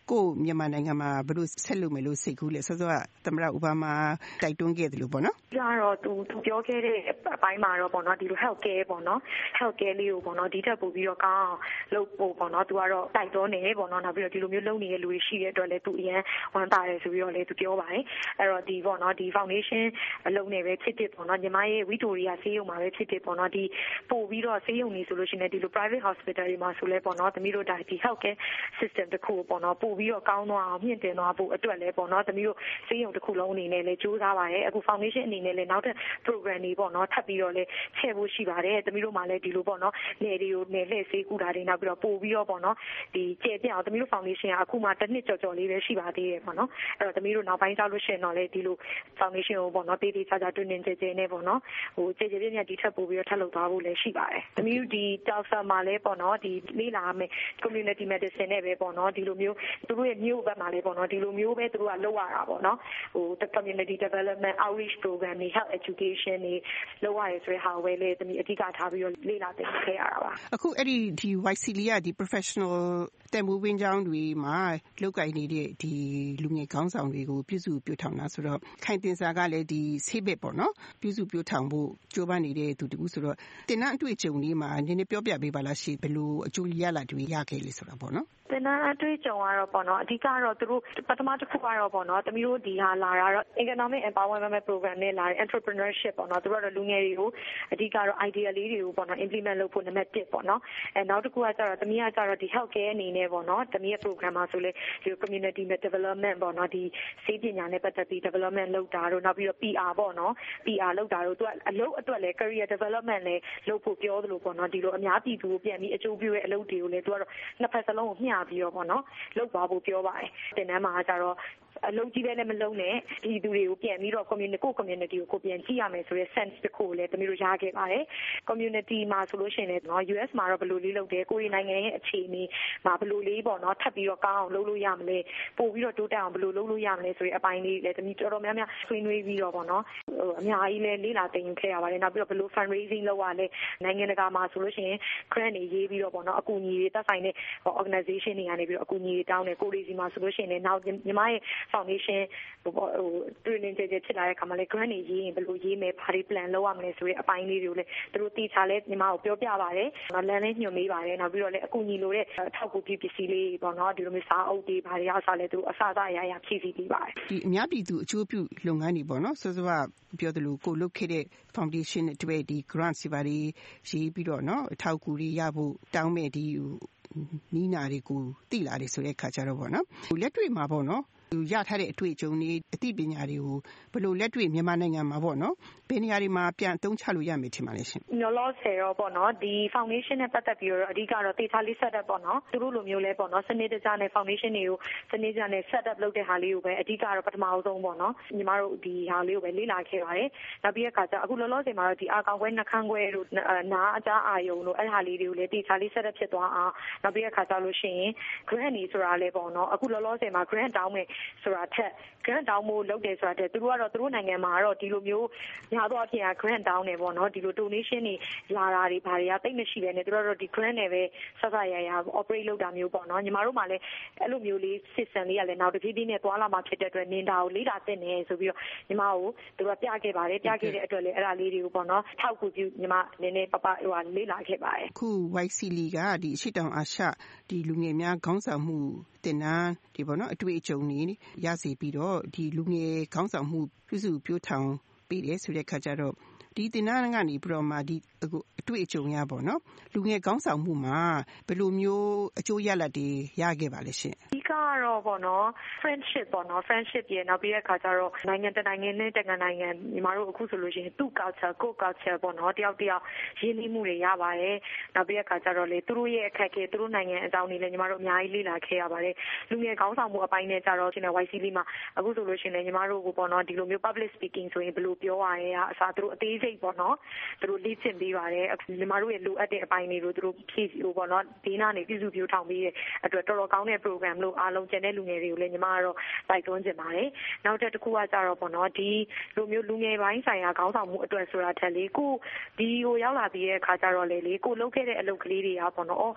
ကိုမြန်မာနိုင်ငံမှာဘယ်လိုဆက်လုပ်မယ်လို့စိတ်ကူးလဲစောစောကသမ္မတအိုဘားမားတိုက်တွန်းခဲ့တယ်လို့ပေါ့နော်။ဒါတော့သူသူပြောခဲ့တဲ့အပိုင်းမှာတော့ပေါ့နော်ဒီလို health care ပေါ့နော် health care လေးကိုပေါ့နော်ဒီထက်ပိုပြီးတော့ကောင်းအောင်လုပ်ဖို့ပေါ့နော်သူကတော့တိုက်တွန်းနေပေါ့နော်နောက်ပြီးတော့ဒီလိုမျိုးလုပ်နေတဲ့လူတွေရှိတဲ့အတွက်လည်းသူအရင်ဝမ်းသာတယ်ဆိုပြီးတော့လည်းသူပြောပါတယ်။အဲ့တော့ဒီပေါ့နော်ဒီ foundation အလုပ်နဲ့ပဲဖြစ်ဖြစ်ပေါ့နော်ညီမရဲ့ဝီတိုရီယာဆေးရုံမှာပဲဖြစ်ဖြစ်ပေါ့နော်ဒီပို့ပြီးတော့ဆေးရုံနေဆိုလို့ရှိရင်ဒီလို private hospital တွေမှာဆိုလဲပေါ့နော်သမီးတို့ဒါဒီ health care system တစ်ခုပေါ့နော်ပို့ပြီးတော့ကောင်းသွားအောင်မြင့်တင်သွားဖို့အတွက်လည်းပေါ့နော်သမီးတို့ဆေးရုံတစ်ခုလုံးအနေနဲ့လည်းကြိုးစားပါတယ်အခု foundation အနေနဲ့လည်းနောက်ထပ် program တွေပေါ့နော်ထပ်ပြီးတော့လည်းချဲ့ဖို့ရှိပါတယ်သမီးတို့မှလည်းဒီလိုပေါ့နော်နယ်တွေကိုနယ်လှည့်ဆေးကူတာတွေနောက်ပြီးတော့ပို့ပြီးတော့ပေါ့နော်ဒီကျေပြအောင်သမီးတို့ foundation ကအခုမှတစ်နှစ်ကြော်ကြော်လေးပဲရှိပါသေးတယ်ပေါ့နော်အဲ့တော့သမီးတို့နောက်ပိုင်းကျလို့ရှိရင်တော့လည်းဒီလို foundation ကိုပေါ့နော်တေးသေးချာချာတွင်တွင်ကျဲကျဲနဲ့ပေါ့နော်ဟိုကျဲကျဲပြည့်ပြည့်ဒီထပ်ပို့ပြီးတော့ထပ်လုပ်သွားဖို့လည်းရှိပါတယ်သမီးတို့ဒီ Telsa မှာလည်းပေါ့နော်ဒီလေးလာမယ် community medicine နဲ့ပဲပေါ့နော်ဒီလိုမျိုးသူတို့ရဲ့မြို့ဘက်မှာလည်းပေါ့နော်ဒီလိုမျိုးပဲသူတို့ကလုပ်ရတာပေါ့နော်ဟို community development outreach program တွေ health education တွေလုပ်ရတယ်ဆိုတဲ့ဟာကိုပဲလေသမီးအဓိကထားပြီးတော့လေ့လာသင်ခဲ့ရတာပါအခုအဲ့ဒီဒီ Y C L ကဒီ professional တဲ့မူဝင်းကြောင်းတွေမှာလောက်ကင်နေတဲ့ဒီလူငယ်ခေါင်းဆောင်တွေကိုပြုစုပြောထောင်တာဆိုတော့ခိုင်တင်စာကလည်းဒီဆေးဘက်ပေါ့နော်ပြုစုပြောထောင်ဖို့ကြိုးပမ်းနေတဲ့သူတူဆိုတော့တင်နှံအတွေ့အကြုံလေးမှာနည်းနည်းပြောပြပေးပါလားရှိဘယ်လိုအကျိုးရလာတွေရခဲ့လဲဆိုတာပေါ့နော်သင်တန်းအတွေ့အကြုံကတော့ပေါ့နော်အဓိကတော့သူတို့ပထမတစ်ခုကတော့ပေါ့နော်တမီးတို့ဒီဟာလာတာတော့ economic empowerment program နဲ့လာတဲ့ entrepreneurship ပေါ့နော်သူတို့ကတော့လူငယ်တွေကိုအဓိကတော့ idea လေးတွေကိုပေါ့နော် implement လုပ်ဖို့နံပါတ်တစ်ပေါ့နော်အဲနောက်တစ်ခုကကျတော့တမီးကကျတော့ဒီ health care အနေနဲ့ပေါ့နော်တမီးရဲ့ program မှာဆိုလေဒီ community development ပေါ့နော်ဒီစေပညာနဲ့ပတ်သက်ပြီး development လုပ်တာတို့နောက်ပြီးတော့ P R ပေါ့နော် P R လုပ်တာတို့သူကအလုပ်အတွက်လည်း career development လည်းလုပ်ဖို့ပြောသလိုပေါ့နော်ဒီလိုအများပြည်သူကိုပြန်ပြီးအကျိုးပြုတဲ့အလုပ်တွေကိုလည်းသူကတော့နှစ်ဖက်စလုံးကိုမျှပြီးတော့ပေါ့နော်လုပ်သွားဖို့ပြောပါတယ်တင်တန်းမှာကျတော့အလုံးကြီးပဲလည်းမလုံးနဲ့ဒီသူတွေကိုပြန်ပြီးတော့ community ကို community ကိုကိုပြန်ကြည့်ရမယ်ဆိုတဲ့ sense တစ်ခုကိုလည်းတမီးတို့ရခဲ့ပါတယ် community မှာဆိုလို့ရှိရင်လည်းနော် U S မှာတော့ဘယ်လိုလေးလုပ်တယ်ကိုရီးနိုင်ငံရဲ့အခြေအနေမှာဘယ်လိုလေးပေါ့နော်ထပ်ပြီးတော့ကောင်းအောင်လုပ်လို့ရမလဲပို့ပြီးတော့တိုးတက်အောင်ဘယ်လိုလုပ်လို့ရမလဲဆိုတဲ့အပိုင်းလေးလည်းတမီးတော်တော်များများဆွေးနွေးပြီးတော့ပေါ့နော်ဟိုအများကြီးလည်းလေ့လာသင်ယူခဲ့ရပါတယ်နောက်ပြီးတော့ဘယ်လို fundraising လုပ်ရလဲနိုင်ငံတကာမှာဆိုလို့ရှိရင် grant တွေရေးပြီးတော့ပေါ့နော်အကူအညီတွေသက်ဆိုင်တဲ့ organization တွေကနေပြီးတော့အကူအညီတွေတောင်းတယ်ကိုရီးစီမှာဆိုလို့ရှိရင်လည်းနောက်ညီမရဲ့ foundation ဟိုဟိုတွင်နေကြဖြစ်လာတဲ့အခါမှာလည်း grant တွေရေးရင်ဘယ်လိုရေးမယ်ဘာတွေ plan လုပ်ရမလဲဆိုတဲ့အပိုင်းလေးတွေကိုလည်းသူတို့တေချာလဲညီမကိုပြောပြပါတယ်လမ်းလေးညွှန်ပေးပါတယ်နောက်ပြီးတော့လည်းအကူအညီလိုတဲ့အထောက်အကူပြုပစ္စည်းလေးပေါ့နော်ဒီလိုမျိုးစာအုပ်တွေဘာတွေအားစားလဲသူအစအစအရာရာဖြည့်ဆည်းပေးပါတယ်ဒီအများပြည်သူအကျိုးပြုလုပ်ငန်းတွေပေါ့နော်စောစောကပြောသလိုကိုလုပ်ခဲ့တဲ့ foundation တွေဒီ grant တွေပါရေးပြီးတော့နော်အထောက်အကူတွေရဖို့တောင်းမဲ့ဒီနီးနာတွေကိုသိလာတယ်ဆိုတဲ့ခါကျတော့ပေါ့နော်လက်တွေ့မှာပေါ့နော်ရထားတဲ့အတွေ့အကြုံတွေအသိပညာတွေကိုဘယ်လိုလက်တွေ့မြန်မာနိုင်ငံမှာပေါ့နော်ဘယ်နေရာတွေမှာပြန်အသုံးချလို့ရမယ်ထင်ပါလဲရှင်။လောဆယ်တော့ပေါ့နော်ဒီ foundation နဲ့ပတ်သက်ပြီးတော့အဓိကတော့တေချာလေး set up ပေါ့နော်သူတို့လိုမျိုးလဲပေါ့နော်စနစ်တကျနဲ့ foundation တွေကိုစနစ်တကျနဲ့ set up လုပ်တဲ့ဟာလေးကိုပဲအဓိကတော့ပထမအဆုံးပေါ့နော်ညီမတို့ဒီဟာလေးကိုပဲလေ့လာခဲ့ပါတယ်။နောက်ပြီးတဲ့အခါကျအခုလောလောဆယ်မှာတော့ဒီအာကောင်ခွဲနှခမ်းခွဲတို့နားအကြားအာယုံတို့အဲ့ဟာလေးတွေကိုလည်းတေချာလေး set up ဖြစ်သွားအောင်နောက်ပြီးတဲ့အခါကျလို့ရှိရင် grant တွေဆိုတာလဲပေါ့နော်အခုလောလောဆယ်မှာ grant တောင်းမယ်ဆိုတာထက် grant တောင်းဖို့လုပ်တယ်ဆိုတာတဲ့သူတို့ကတော့သူတို့နိုင်ငံမှာတော့ဒီလိုမျိုးညာတော့အဖြစ် grant တောင်းတယ်ပေါ့နော်ဒီလို donation တွေလာတာတွေဘာတွေကတိတ်မရှိပဲနဲ့သူတို့ကတော့ဒီ grant နဲ့ပဲဆက်ဆက်ရရ operate လုပ်တာမျိုးပေါ့နော်ညီမတို့မှလည်းအဲ့လိုမျိုးလေး system လေးကလည်းနောက်တစ်ပြေးပြေးနဲ့သွားလာမှာဖြစ်တဲ့အတွက်နင်တာကိုလေ့လာသင့်တယ်ဆိုပြီးတော့ညီမကိုသူတို့ပြခဲ့ပါတယ်ပြခဲ့တဲ့အတွက်လည်းအဲ့ဒါလေးတွေကိုပေါ့နော်ထောက်ကူပြုညီမနည်းနည်းပပဟိုလေ့လာခဲ့ပါတယ်အခု Y C L ကဒီအရှိတောင်အာရှဒီလူငယ်များခေါင်းဆောင်မှုတင်နန်းဒီပေါ့နော်အတွေ့အကြုံတွေရစီပြီးတော့ဒီလူငယ်ခေါင်းဆောင်မှုပြုစုပြောထောင်ပေးတယ်ဆိုတဲ့ခါကျတော့ဒီတင်နန်းကနေပြီးတော့မှဒီအတွေ့အကြုံရပေါ့နော်လူငယ်ခေါင်းဆောင်မှုမှာဘယ်လိုမျိုးအကျိုးရလဒ်တွေရခဲ့ပါလဲရှင်အဓိကတော့ပေါ့နော် friendship ပေါ့နော် friendship ရဲ့နောက်ပြီးတဲ့အခါကျတော့နိုင်ငံတကာနိုင်ငံနဲ့တက္ကနိုင်ငံညီမတို့အခုဆိုလို့ရှိရင်သူ့ culture ကို culture ပေါ့နော်တယောက်တယောက်ရင်းနှီးမှုတွေရပါတယ်နောက်ပြီးတဲ့အခါကျတော့လေသူတို့ရဲ့အခက်အခဲသူတို့နိုင်ငံအကြောင်းတွေလည်းညီမတို့အများကြီးလေ့လာခဲ့ရပါတယ်လူငယ်ခေါင်းဆောင်မှုအပိုင်းနဲ့ကျတော့ရှင် Y C L မှာအခုဆိုလို့ရှိရင်ညီမတို့ကိုပေါ့နော်ဒီလိုမျိုး public speaking ဆိုရင်ဘယ်လိုပြောရရဲအစားသူတို့အသေးစိတ်ပေါ့နော်သူတို့လေ့ကျင့်ပေးပါတယ်ညီမတို့ရဲ့လိုအပ်တဲ့အပိုင်းတွေကိုသူတို့ဖြည့်လို့ပေါ့နော်ဒီနာနေပြုစုပြောထောင်ပေးတဲ့အတွက်တော်တော်ကောင်းတဲ့ program လို့အားလုံးကျန်တဲ့လူငယ်တွေကိုလည်းညီမကတော့တိုက်တွန်းချင်ပါတယ်နောက်တစ်ခုကကြတော့ပေါ့နော်ဒီလိုမျိုးလူငယ်ပိုင်းဆိုင်ရာခေါင်းဆောင်မှုအတွက်ဆိုတာထက်လေကိုဒီကိုရောက်လာပြီးတဲ့အခါကျတော့လေလေကိုလုပ်ခဲ့တဲ့အလုပ်ကလေးတွေကပေါ့နော်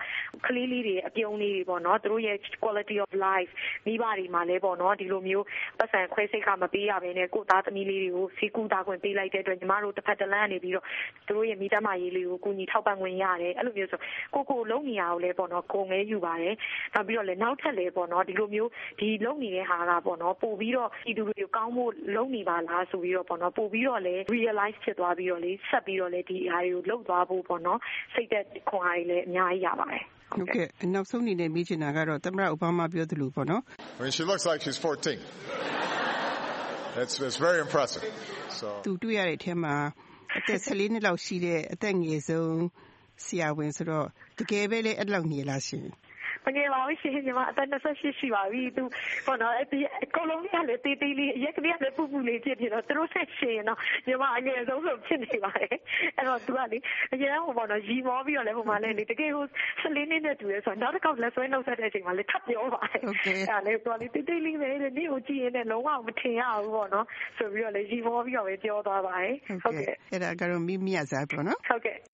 ကလေးလေးတွေအပြုံးလေးတွေပေါ့နော်သူတို့ရဲ့ quality of life မိဘတွေမှာလည်းပေါ့နော်ဒီလိုမျိုးပတ်စံခွဲစိတ်ကမပေးရဘဲနဲ့ကိုသားသမီးလေးတွေကိုစီကူတာခွင့်ပေးလိုက်တဲ့အတွက်ညီမတို့တစ်ဖက်တစ်လမ်းကနေပြီးတော့သူတို့ရဲ့မိသားမရေးလေးကိုကူညီထောက်ပံ့ခွင့်ရတယ်အဲ့လိုမျိုးဆိုကိုကိုလုံးနေရအောင်လဲပေါ့နော်ကိုငဲယူပါတယ်နောက်ပြီးတော့လည်းနောက်ထပ်လဲပေါ့နော်ဒီလိုမျိုးဒီလုံးနေတဲ့ဟာကပေါ့နော်ပို့ပြီးတော့ဒီလူတွေကိုကောင်းဖို့လုံးနေပါလားဆိုပြီးတော့ပေါ့နော်ပို့ပြီးတော့လဲ realize ဖြစ်သွားပြီးတော့လေဆက်ပြီးတော့လဲဒီအားတွေကိုလှုပ်သွားဖို့ပေါ့နော်စိတ်သက်ခွန်အားတွေလည်းအများကြီးရပါတယ်ဟုတ်ကဲ့နောက်ဆုံးအနေနဲ့မေးချင်တာကတော့သမ္မတအိုဘားမားပြောသလိုပေါ့နော် I mean she looks like she's fourteen. It's it's very impressive. So သူတွေ့ရတဲ့အထက်မှာအသက်ဆယ်လေးနှစ်လောက်ရှိတဲ့အသက်ငယ်ဆုံးဆရာဝန်ဆိုတော့တကယ်ပဲလေအဲ့လောက်နေလားရှင်မငယ်ပါဘူးရှင်ညီမအသက်၂၈ရှိပါပြီသူပေါ့နော်အဲ့ဒီကိုလုံးလေးကလည်းတေးသေးလေးရက်ကလေးကလည်းပူပူလေးဖြစ်ဖြစ်တော့သူတို့ဆက်ရှင်နော်ညီမအငယ်ဆုံးဆုံးဖြစ်နေပါတယ်အဲ့တော့သူကလေအရင်ကပေါ့နော်ရီမောပြီးတော့လည်းဟိုမှာလည်းလေတကယ်ဟိုဆယ်လေးနှစ်နဲ့တူရဲဆိုတော့နောက်တစ်ခေါက်လက်ဆွဲနှုတ်ဆက်တဲ့အချိန်မှာလေထပ်ပြောပါတယ်အဲ့ဒါလေသူကလေတေးသေးလေးပဲလေနေ့ကိုကြည့်ရင်လည်းလုံးဝမထင်ရဘူးပေါ့နော်ဆိုပြီးတော့လေရီမောပြီးတော့ပဲပြောသွားပါတယ်ဟုတ်ကဲ့အဲ့ဒါကတော့မိမိရစားပေါ့နော်ဟုတ်ကဲ့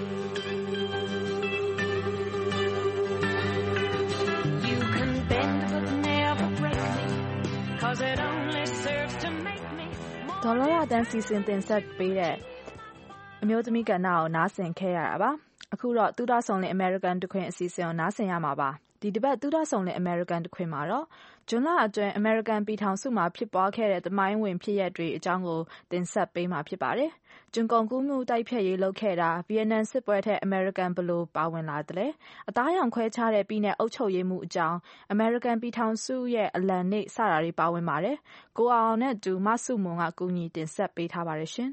ဒေါ်လာရတန်းစီစဉ်တင်ဆက်ပေးတဲ့အမျိုးသမီးကဏ္ဍကိုနားဆင်ခဲ့ရတာပါအခုတော့သူဒဆောင်လင် American တခွင်အစီအစဉ်ကိုနားဆင်ရမှာပါဒီတစ်ပတ်သူဒဆောင်လင် American တခွင်မှာတော့ဂျွန်လအတွင်း American ပြည်ထောင်စုမှာဖြစ်ပွားခဲ့တဲ့သမိုင်းဝင်ဖြစ်ရပ်တွေအကြောင်းကိုတင်ဆက်ပေးမှာဖြစ်ပါတယ်ကျွန်ကုန်ကူးမှုတိုက်ဖျက်ရေးလုပ်ခဲ့တာဗီယက်နမ်စစ်ပွဲထက် American ဘယ်လိုပါဝင်လာသလဲအသားရောင်ခွဲခြားတဲ့ပြည်နယ်အုပ်ချုပ်ရေးမှုအကြောင်း American ပြည်ထောင်စုရဲ့အလံနေ့စတာတွေပါဝင်ပါတယ်ကိုအောင်နဲ့တူမဆုမွန်ကကူညီတင်ဆက်ပေးထားပါတယ်ရှင်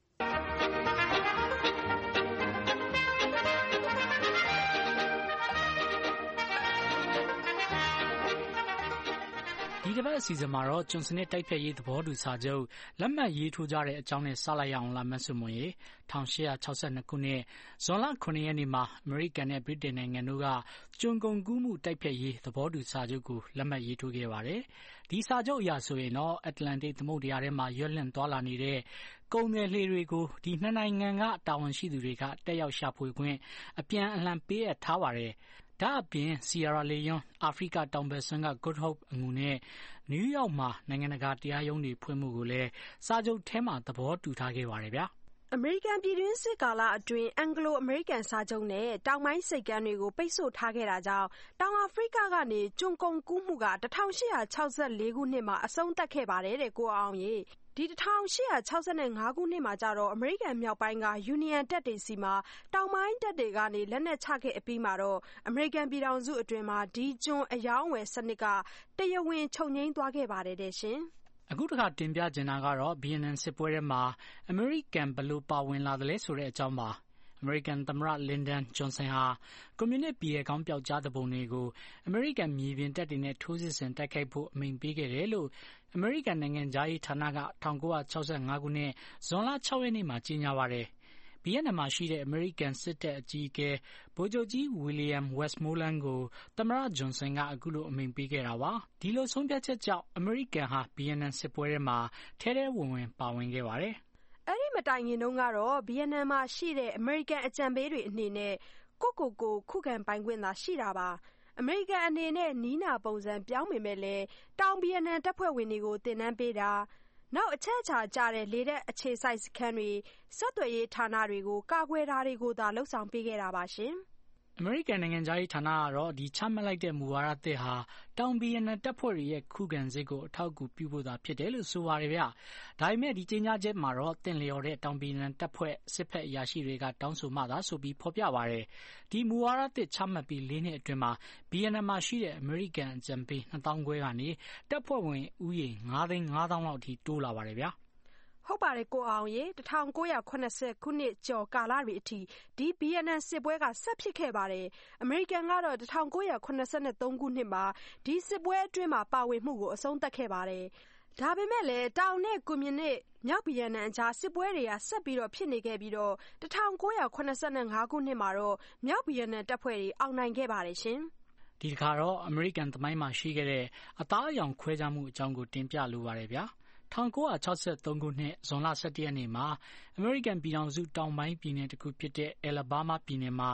ဒီတစ်ပတ်အစီအစဉ်မှာတော့ကျွန်စနစ်တိုက်ဖျက်ရေးသဘောတူစာချုပ်လက်မှတ်ရေးထိုးကြတဲ့အကြောင်းနဲ့စလိုက်ရအောင်လာမဆုမွန်ရေ၁၈၆၂ခုနှစ်ဇွန်လခုနှစ်ရက်နေ့မှာအမေရိကန်နဲ့ဗြိတိန်နိုင်ငံတို့ကကျွန်ကုန်ကူးမှုတိုက်ဖျက်ရေးသဘောတူစာချုပ်ကိုလက်မှတ်ရေးထိုးခဲ့ပါတယ်။ဒီစာချုပ်အရဆိုရင်တော့အတ္တလန္တိတ်သမုဒ္ဒရာထဲမှာရွက်လင့်သွားလာနေတဲ့ကုန်သွယ်လှေတွေကိုဒီနှစ်နိုင်ငံကတာဝန်ရှိသူတွေကတက်ရောက်ရှာဖွေခွင့်အပြန်အလှန်ပေးအပ်ထားပါတယ်။ဒါအပြင်ဆီယရာလေယွန်းအာဖရိကတောင်ဘက်စွန်းက Good Hope အငူနဲ့နယူးယောက်မှာနိုင်ငံတကာတရားရုံးတွေဖွင့်မှုကိုလည်းစာချုပ်ထဲမှာသဘောတူထားခဲ့ပါတယ်ဗျာအမေရိကန်ပြည်တွင်းစစ်ကာလအတွင်းအင်္ဂလိုအမေရိကန်စာချုပ်နဲ့တောင်ပိုင်းစိတ်ကမ်းတွေကိုပိတ်ဆို့ထားခဲ့တာကြောင့်တောင်အာဖရိကကနေကျွန်ကုန်ကူးမှုက၁၈၆၄ခုနှစ်မှာအဆုံးသတ်ခဲ့ပါတယ်တဲ့ကိုအောင်ရေဒီ၁၈၆၅ခုနှစ်မှာကျတော့အမေရိကန်မြောက်ပိုင်းကယူနီယံတပ်တွေစီမှာတောင်ပိုင်းတပ်တွေကနေလက်နက်ချခဲ့အပြီးမှာတော့အမေရိကန်ပြည်ထောင်စုအတွင်းမှာဒီကျွန်အယောင်းအဝယ်စနစ်ကတရားဝင်ချုပ်ငြိမ်းသွားခဲ့ပါတယ်တဲ့ရှင်အခုတခါတင်ပြချင်တာကတော့ဗီယက်နမ်စစ်ပွဲထဲမှာအမေရိကန်ဘယ်လိုပါဝင်လာသလဲဆိုတဲ့အကြောင်းပါအမေရိကန်သမ္မတလင်ဒန်ဂျွန်ဆန်ဟာကွန်မြူနစ်ပြည်ရဲ့ခေါင်းပြောက်ကြားတဲ့ပုံတွေကိုအမေရိကန်မြေပြင်တပ်တွေနဲ့ထိုးစစ်ဆင်တိုက်ခိုက်ဖို့အမိန့်ပေးခဲ့တယ်လို့အမေရိကန်နိုင်ငံသားရေးဌာနက၁၉၆၅ခုနှစ်ဇွန်လ၆ရက်နေ့မှာကြေညာပါတယ်ဗီယက်နမ်မှာရှိတဲ့အမေရိကန်စစ်တပ်အကြီးအကဲဗိုလ်ချုပ်ကြီးဝီလီယံဝက်စ်မိုးလန်းကိုသမ္မတဂျွန်ဆန်ကအခုလိုအမိန့်ပေးခဲ့တာပါဒီလိုဆုံးဖြတ်ချက်ကြောင့်အမေရိကန်ဟာဗီယက်နမ်စစ်ပွဲထဲမှာထဲထဲဝင်ဝင်ပါဝင်ခဲ့ပါတယ်အဲ့ဒီမတိုင်ခင်တုန်းကတော့ဗီယက်နမ်မှာရှိတဲ့အမေရိကန်အကြံပေးတွေအနေနဲ့ကိုကိုကိုခုခံပိုင်ခွင့်သာရှိတာပါအမေရိကန်အနေနဲ့နီးနာပုံစံပြောင်းပေမဲ့လည်းတောင်ဗီယက်နမ်တပ်ဖွဲ့ဝင်တွေကိုတင်နန်းပေးတာနောက်အချက်အချာကျတဲ့လေတပ်အခြေစိုက်စခန်းတွေဆက်သွယ်ရေးဌာနတွေကိုကာကွယ်တာတွေကိုသာလှုပ်ဆောင်ပေးခဲ့တာပါရှင်အမေရိကန်နိုင်ငံသားရေးဌာနကတော့ဒီချမှတ်လိုက်တဲ့မူဝါဒသစ်ဟာတောင်ဗီယက်နမ်တပ်ဖွဲ့တွေရဲ့ခုခံစစ်ကိုအထောက်အကူပြုဖို့သာဖြစ်တယ်လို့ဆိုပါတယ်ဗျ။ဒါပေမဲ့ဒီကြေညာချက်မှာတော့တင့်လျော်တဲ့တောင်ဗီယက်နမ်တပ်ဖွဲ့စစ်ဖက်အရာရှိတွေကတောင်းဆိုမှသာဆိုပြီးဖော်ပြပါတယ်။ဒီမူဝါဒသစ်ချမှတ်ပြီးလေးနှစ်အတွင်းမှာဗီယက်နမ်မှာရှိတဲ့အမေရိကန်အကြံပေးနှစ်သောင်းခွဲကနေတပ်ဖွဲ့ဝင်ဦးရေငါးသိန်းငါးသောင်းလောက်အထိတိုးလာပါတယ်ဗျာ။ဟုတ်ပါတယ်ကိုအောင်ရေ၁၉၇၀ခုနှစ်ကျော်ကာလတွေအထိဒီဗီယက်နမ်စစ်ပွဲကဆက်ဖြစ်ခဲ့ပါတယ်အမေရိကန်ကတော့၁၉၇၃ခုနှစ်မှာဒီစစ်ပွဲအတွင်းမှာပါဝင်မှုကိုအဆုံးသတ်ခဲ့ပါတယ်ဒါပေမဲ့လည်းတောင်နဲ့ကွန်မြူနစ်မြောက်ဗီယက်နမ်အကြားစစ်ပွဲတွေကဆက်ပြီးတော့ဖြစ်နေခဲ့ပြီးတော့၁၉၇၅ခုနှစ်မှာတော့မြောက်ဗီယက်နမ်တပ်ဖွဲ့တွေအောင်နိုင်ခဲ့ပါတယ်ရှင်ဒီတစ်ခါတော့အမေရိကန်သမိုင်းမှာရှိခဲ့တဲ့အသားအရောင်ခွဲခြားမှုအကြောင်းကိုတင်ပြလိုပါတယ်ဗျာ၁၉၆၃ခုနှစ်ဇွန်လ၁၁ရက်နေ့မှာအမေရိကန်ပြည်ထောင်စုတောင်ပိုင်းပြည်နယ်တစ်ခုဖြစ်တဲ့အယ်လဘားမားပြည်နယ်မှာ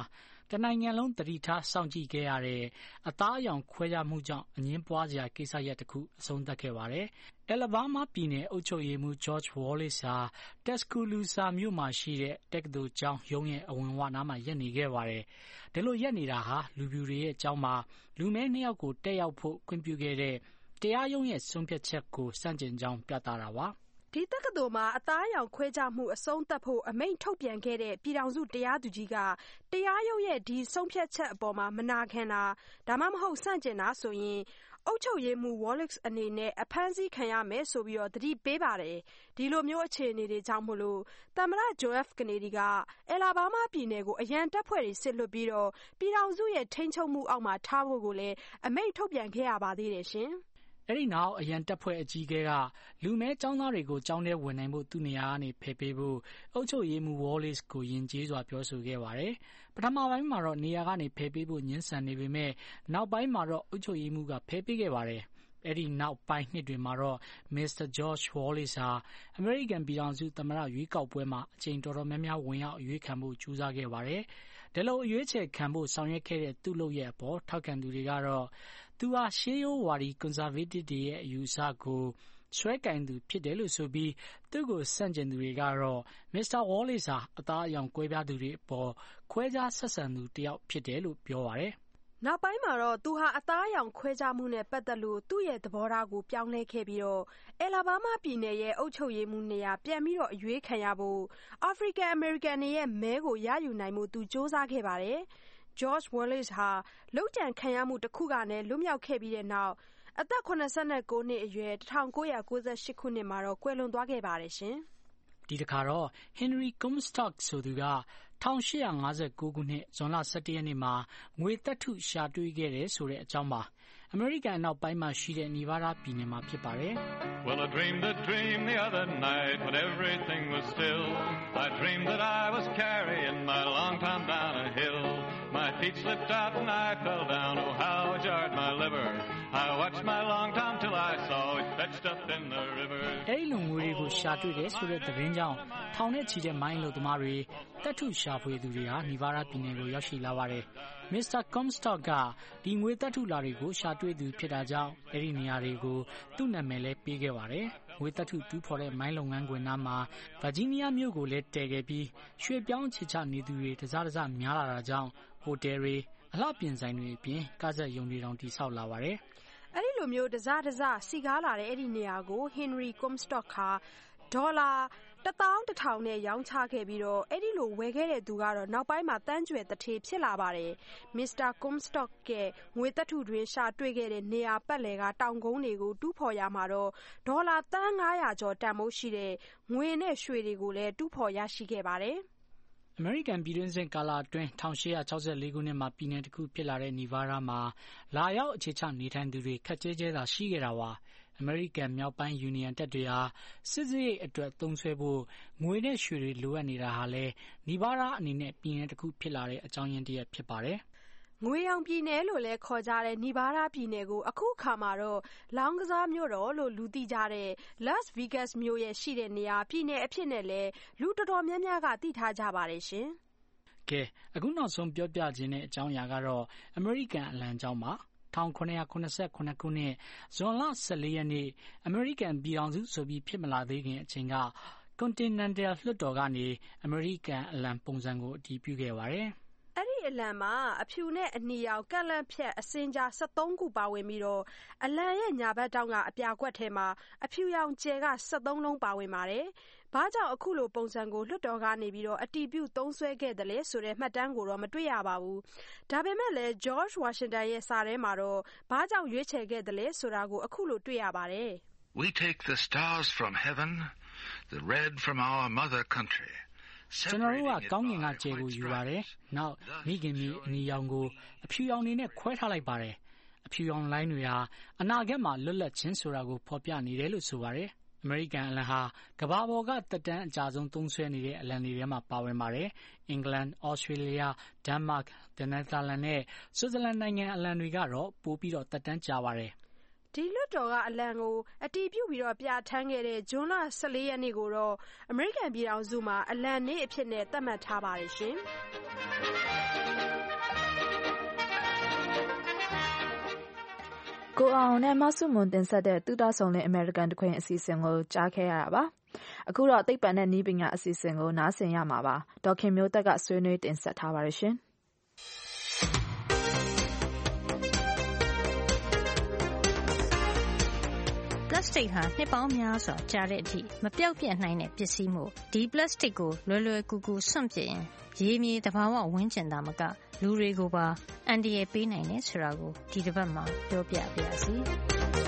တနိုင်ငံလုံးသတိထားစောင့်ကြည့်ခဲ့ရတဲ့အသားအရောင်ခွဲခြားမှုကြောင့်အငြင်းပွားစရာကိစ္စရပ်တစ်ခုအဆုံးသတ်ခဲ့ပါတယ်။ Alabama ပြည်နယ်အုပ်ချုပ်ရေးမှူး George Wallace ဟာ Tuscaloosa မြို့မှာရှိတဲ့တက္ကသိုလ်ကျောင်းရုံးရဲ့အဝင်ဝနားမှာရပ်နေခဲ့ပါတယ်။ဒီလိုရပ်နေတာဟာလူဖြူတွေရဲ့ကျောင်းမှာလူမည်းနှစ်ယောက်ကိုတက်ရောက်ဖို့ခွင့်ပြုခဲ့တဲ့တရားရုံးရဲ့ဆုံးဖြတ်ချက်ကိုစန့်ကျင်ကြောင်းပြသတာပါ။ဒီတက္ကသိုလ်မှာအသားအရောင်ခွဲခြားမှုအဆုံးသတ်ဖို့အမိန့်ထုတ်ပြန်ခဲ့တဲ့ပြည်ထောင်စုတရားသူကြီးကတရားရုံးရဲ့ဒီဆုံးဖြတ်ချက်အပေါ်မှာမနာခံတာဒါမှမဟုတ်ဆန့်ကျင်တာဆိုရင်အုပ်ချုပ်ရေးမှူး Wallace အနေနဲ့အဖမ်းဆီးခံရမယ်ဆိုပြီးတော့သတိပေးပါတယ်။ဒီလိုမျိုးအခြေအနေတွေကြောင့်မို့လို့သမ္မတ John F. Kennedy က Alabama ပြည်နယ်ကိုအရန်တပ်ဖွဲ့တွေစစ်လွှတ်ပြီးတော့ပြည်ထောင်စုရဲ့ထိန်းချုပ်မှုအောက်မှာထားဖို့ကိုလည်းအမိန့်ထုတ်ပြန်ခဲ့ရပါသေးတယ်ရှင်။အဲ့ဒီနောက်အရန်တပ်ဖွဲ့အကြီးအကဲကလူမဲចောင်းသားတွေကိုចောင်းထဲဝင်နိုင်ဖို့သူ့နေရာကနေဖယ်ပေးဖို့အုပ်ချုပ်ရေးမှူး Wallace ကိုယဉ်ကျေးစွာပြောဆိုခဲ့ပါတယ်။ပထမပိုင်းမှာတော့နေရာကနေဖယ်ပေးဖို့ညှင်းဆန်နေပေမဲ့နောက်ပိုင်းမှာတော့အုပ်ချုပ်ရေးမှူးကဖယ်ပေးခဲ့ပါတယ်။အဲ့ဒီနောက်ပိုင်းနှစ်တွေမှာတော့ Mister George Wallace ဟာအမေရိကန်ပြည်ထောင်စုသမ္မတရွေးကောက်ပွဲမှာအချိန်တော်တော်များများဝင်ရောက်အရွေးခံဖို့ကြိုးစားခဲ့ပါတယ်။ဒီလိုအရွေးချယ်ခံဖို့ဆောင်ရွက်ခဲ့တဲ့သူ့လုပ်ရဲ့အပေါ်ထောက်ခံသူတွေကတော့သူဟာရှေးရိုးဝါဒီ conservative တွေရဲ့အယူအဆကိုဆွဲကင်သူဖြစ်တယ်လို့ဆိုပြီးသူ့ကိုဆန့်ကျင်သူတွေကတော့ Mister Wallace ဟာအသားအရောင်ကွဲပြားသူတွေအပေါ်ခွဲခြားဆက်ဆံသူတယောက်ဖြစ်တယ်လို့ပြောပါတယ်။နောက်ပိုင်းမှာတော့သူဟာအသားအရောင်ခွဲခြားမှုနဲ့ပတ်သက်လို့သူ့ရဲ့သဘောထားကိုပြောင်းလဲခဲ့ပြီးတော့ Alabama ပြည်နယ်ရဲ့အုပ်ချုပ်ရေးမှူးနေရာပြန်ပြီးတော့အရွေးခံရဖို့ African American တွေရဲ့မဲကိုရယူနိုင်မှုသူစ조사ခဲ့ပါတယ်။ George Wallace ဟာလုပ်ကြံခံရမှုတစ်ခုကနဲ့လွတ်မြောက်ခဲ့ပြီးတဲ့နောက်အသက်၇၉နှစ်အရွယ်၁၉၉၈ခုနှစ်မှာတော့ကွယ်လွန်သွားခဲ့ပါတယ်ရှင်။ဒီတစ်ခါတော့ Henry Comstock ဆိုသူက၁၈၅၉ခုနှစ်ဇွန်လ၁၁ရက်နေ့မှာငွေသတ္တုရှာတွေ့ခဲ့တယ်ဆိုတဲ့အကြောင်းပါ။အမေရိကန်အနောက်ပိုင်းမှာရှိတဲ့နီဗားဒါးပြည်နယ်မှာဖြစ်ပါတယ်။ Well, I dreamed a dream the other night when everything was still. I dreamed that I was carrying my long tom down a hill. My feet slipped out and I fell down. Oh, how it jarred my liver. I watched my long tom till I saw it fetched up in the river. အဲ့ဒီလိုငွေတွေကိုရှာတွေ့တယ်ဆိုတဲ့သတင်းကြောင့်ထောင်နဲ့ချီတဲ့မိုင်းလို့သမားတွေတပ်ထုရှာဖွေသူတွေဟာနီဗားဒါးပြည်နယ်ကိုရောက်ရှိလာပါတယ်။ Mister Comstock ကဒီငွေတပ်ထုလာတွေကိုရှာတွေ့သူဖြစ်တာကြောင့်အဲ့ဒီနေရာတွေကိုသူ့နာမည်လဲပေးခဲ့ပါတယ်။ငွေတပ်ထုတူးဖော်တဲ့မိုင်းလုပ်ငန်းခွင်နားမှာဗာဂျီးနီးယားမြို့ကိုလဲတည်ခဲ့ပြီးရွှေပြောင်းချစ်ချနေသူတွေတစားတစားများလာတာကြောင့်ဟိုတယ်တွေအလှပြင်ဆိုင်တွေအပြင်ကားဆက်ရုံတွေတောင်တည်ဆောက်လာပါတယ်။အဲ့ဒီလိုမျိုးတစားတစားစီကားလာတဲ့အဲ့ဒီနေရာကို Henry Comstock ဟာဒေါ်လာတသောင်းတထောင်နဲ့ရောင်းချခဲ့ပြီးတော့အဲ့ဒီလိုဝယ်ခဲ့တဲ့သူကတော့နောက်ပိုင်းမှာတန်းကျွယ်တထေဖြစ်လာပါတယ်။ Mister Comstock ကငွေတပ်ထုတွင်ရှာတွေ့ခဲ့တဲ့နေရာပတ်လည်ကတောင်ကုန်းတွေကိုတူးဖော်ရမှာတော့ဒေါ်လာသန်း၅ရာကျော်တန်ဖိုးရှိတဲ့ငွေနဲ့ရွှေတွေကိုလည်းတူးဖော်ရရှိခဲ့ပါတယ်။အမေရိကန်ပြည်တွင်းစစ်ကာလအတွင်း၁၈၆၄ခုနှစ်မှာပြည်နယ်တစ်ခုဖြစ်လာတဲ့နီဗားဒါးမှာလာရောက်အခြေချနေထိုင်သူတွေခက်ကြဲကြဲသာရှိခဲ့တာပါ။အမေရိကန်မြောက်ပိုင်းယူနီယံတပ်တွေဟာစစ်စရိတ်အတွက်သုံးစွဲဖို့ငွေနဲ့ရွှေတွေလိုအပ်နေတာဟာလည်းနီဗားဒါးအနေနဲ့ပြည်နယ်တစ်ခုဖြစ်လာတဲ့အကြောင်းရင်းတစ်ရပ်ဖြစ်ပါတယ်။ငွေရောင်ပြည်နယ်လို့လည်းခေါ်ကြတဲ့နီဗားဒါးပြည်နယ်ကိုအခုအခါမှာတော့လောင်းကစားမြို့တော်လို့လူသိကြတဲ့ Las Vegas မြို့ရဲ့ရှိတဲ့နေရာပြည်နယ်အဖြစ်နဲ့လည်းလူတော်တော်များများကသိထားကြပါတယ်ရှင်။ကဲအခုနောက်ဆုံးပြောပြခြင်းတဲ့အကြောင်းအရာကတော့အမေရိကန်အလံကြောင်းပါ။၁၉၇၇ခုနှစ်ဇွန်လ၁၄ရက်နေ့အမေရိကန်ပြည်ထောင်စုဆိုပြီးဖြစ်မလာသေးခင်အချိန်က Continental လွှတ်တော်ကနေအမေရိကန်အလံပုံစံကိုအတည်ပြုခဲ့ပါတယ်။အဲ့ဒီအလံမှာအဖြူနဲ့အနီရောင်ကန့်လန့်ဖြတ်အစင်ကြား၁၃ခုပါဝင်ပြီးတော့အလံရဲ့ညာဘက်တောင်းကအပြာကွက်ထဲမှာအဖြူရောင်ကျယ်က၁၃လုံးပါဝင်ပါတယ်။ဘာကြောင့်အခုလိုပုံစံကိုလွှတ်တော်ကနေပြီးတော့အတည်ပြုသုံးစွဲခဲ့တယ်လဲဆိုတဲ့မှတ်တမ်းကိုတော့မတွေ့ရပါဘူး။ဒါပေမဲ့လည်း George Washington ရဲ့စာထဲမှာတော့ဘာကြောင့်ရွေးချယ်ခဲ့တယ်လဲဆိုတာကိုအခုလိုတွေ့ရပါတယ်။ We take the stars from heaven, the red from our mother country. ကျွန်တော်တို့ကကောင်းကင်ကကျယ်ကိုယူပါတယ်။နောက်မိခင်မြေအနီရောင်ကိုအဖြူရောင်နေနဲ့ခွဲထားလိုက်ပါတယ်။အဖြူရောင်လိုင်းတွေဟာအနာဂတ်မှာလွတ်လပ်ခြင်းဆိုတာကိုဖော်ပြနေတယ်လို့ဆိုပါတယ်။အမေရိကန်အလံဟာကမ္ဘာပေါ်ကသက်တမ်းအကြာဆုံးသုံးစွဲနေတဲ့အလံတွေထဲမှာပါဝင်ပါတယ်။အင်္ဂလန်၊ဩစတြေးလျ၊ဒန်မတ်၊နယ်သာလန်နဲ့ဆွစ်ဇာလန်နိုင်ငံအလံတွေကတော့ပိုပြီးတော့သက်တမ်းကြာပါတယ်။ဒီလွှတ်တော်ကအလံကိုအတည်ပြုပြီးတော့ပြဋ္ဌာန်းခဲ့တဲ့ဇွန်လ၁၄ရက်နေ့ကိုတော့အမေရိကန်ပြည်ထောင်စုမှာအလံနေ့အဖြစ်နဲ့သတ်မှတ်ထားပါတယ်ရှင်။ကိုအောင်နဲ့မဆုမွန်တင်ဆက်တဲ့တူတာဆောင်လင်အမေရိကန်တခွင်အစီအစဉ်ကိုကြားခဲ့ရတာပါအခုတော့သိပ္ပံနဲ့နည်းပညာအစီအစဉ်ကိုနားဆင်ရမှာပါဒေါက်ခင်မျိုးသက်ကဆွေးနွေးတင်ဆက်ထားပါရရှင်ပလတ်စတစ်ဟာနှစ်ပေါင်းများစွာကြာတဲ့အထိမပြောက်ပြတ်နိုင်တဲ့ပစ္စည်းမို့ဒီပလတ်စတစ်ကိုလွယ်လွယ်ကူကူစွန့်ပစ်ရင်ရေမြေသဘာဝဝန်းကျင်သာမကလူတွေကိုပါအန္တရာယ်ပေးနိုင်တယ်ဆိုတာကိုဒီတစ်ပတ်မှာပြောပြပါရစေ။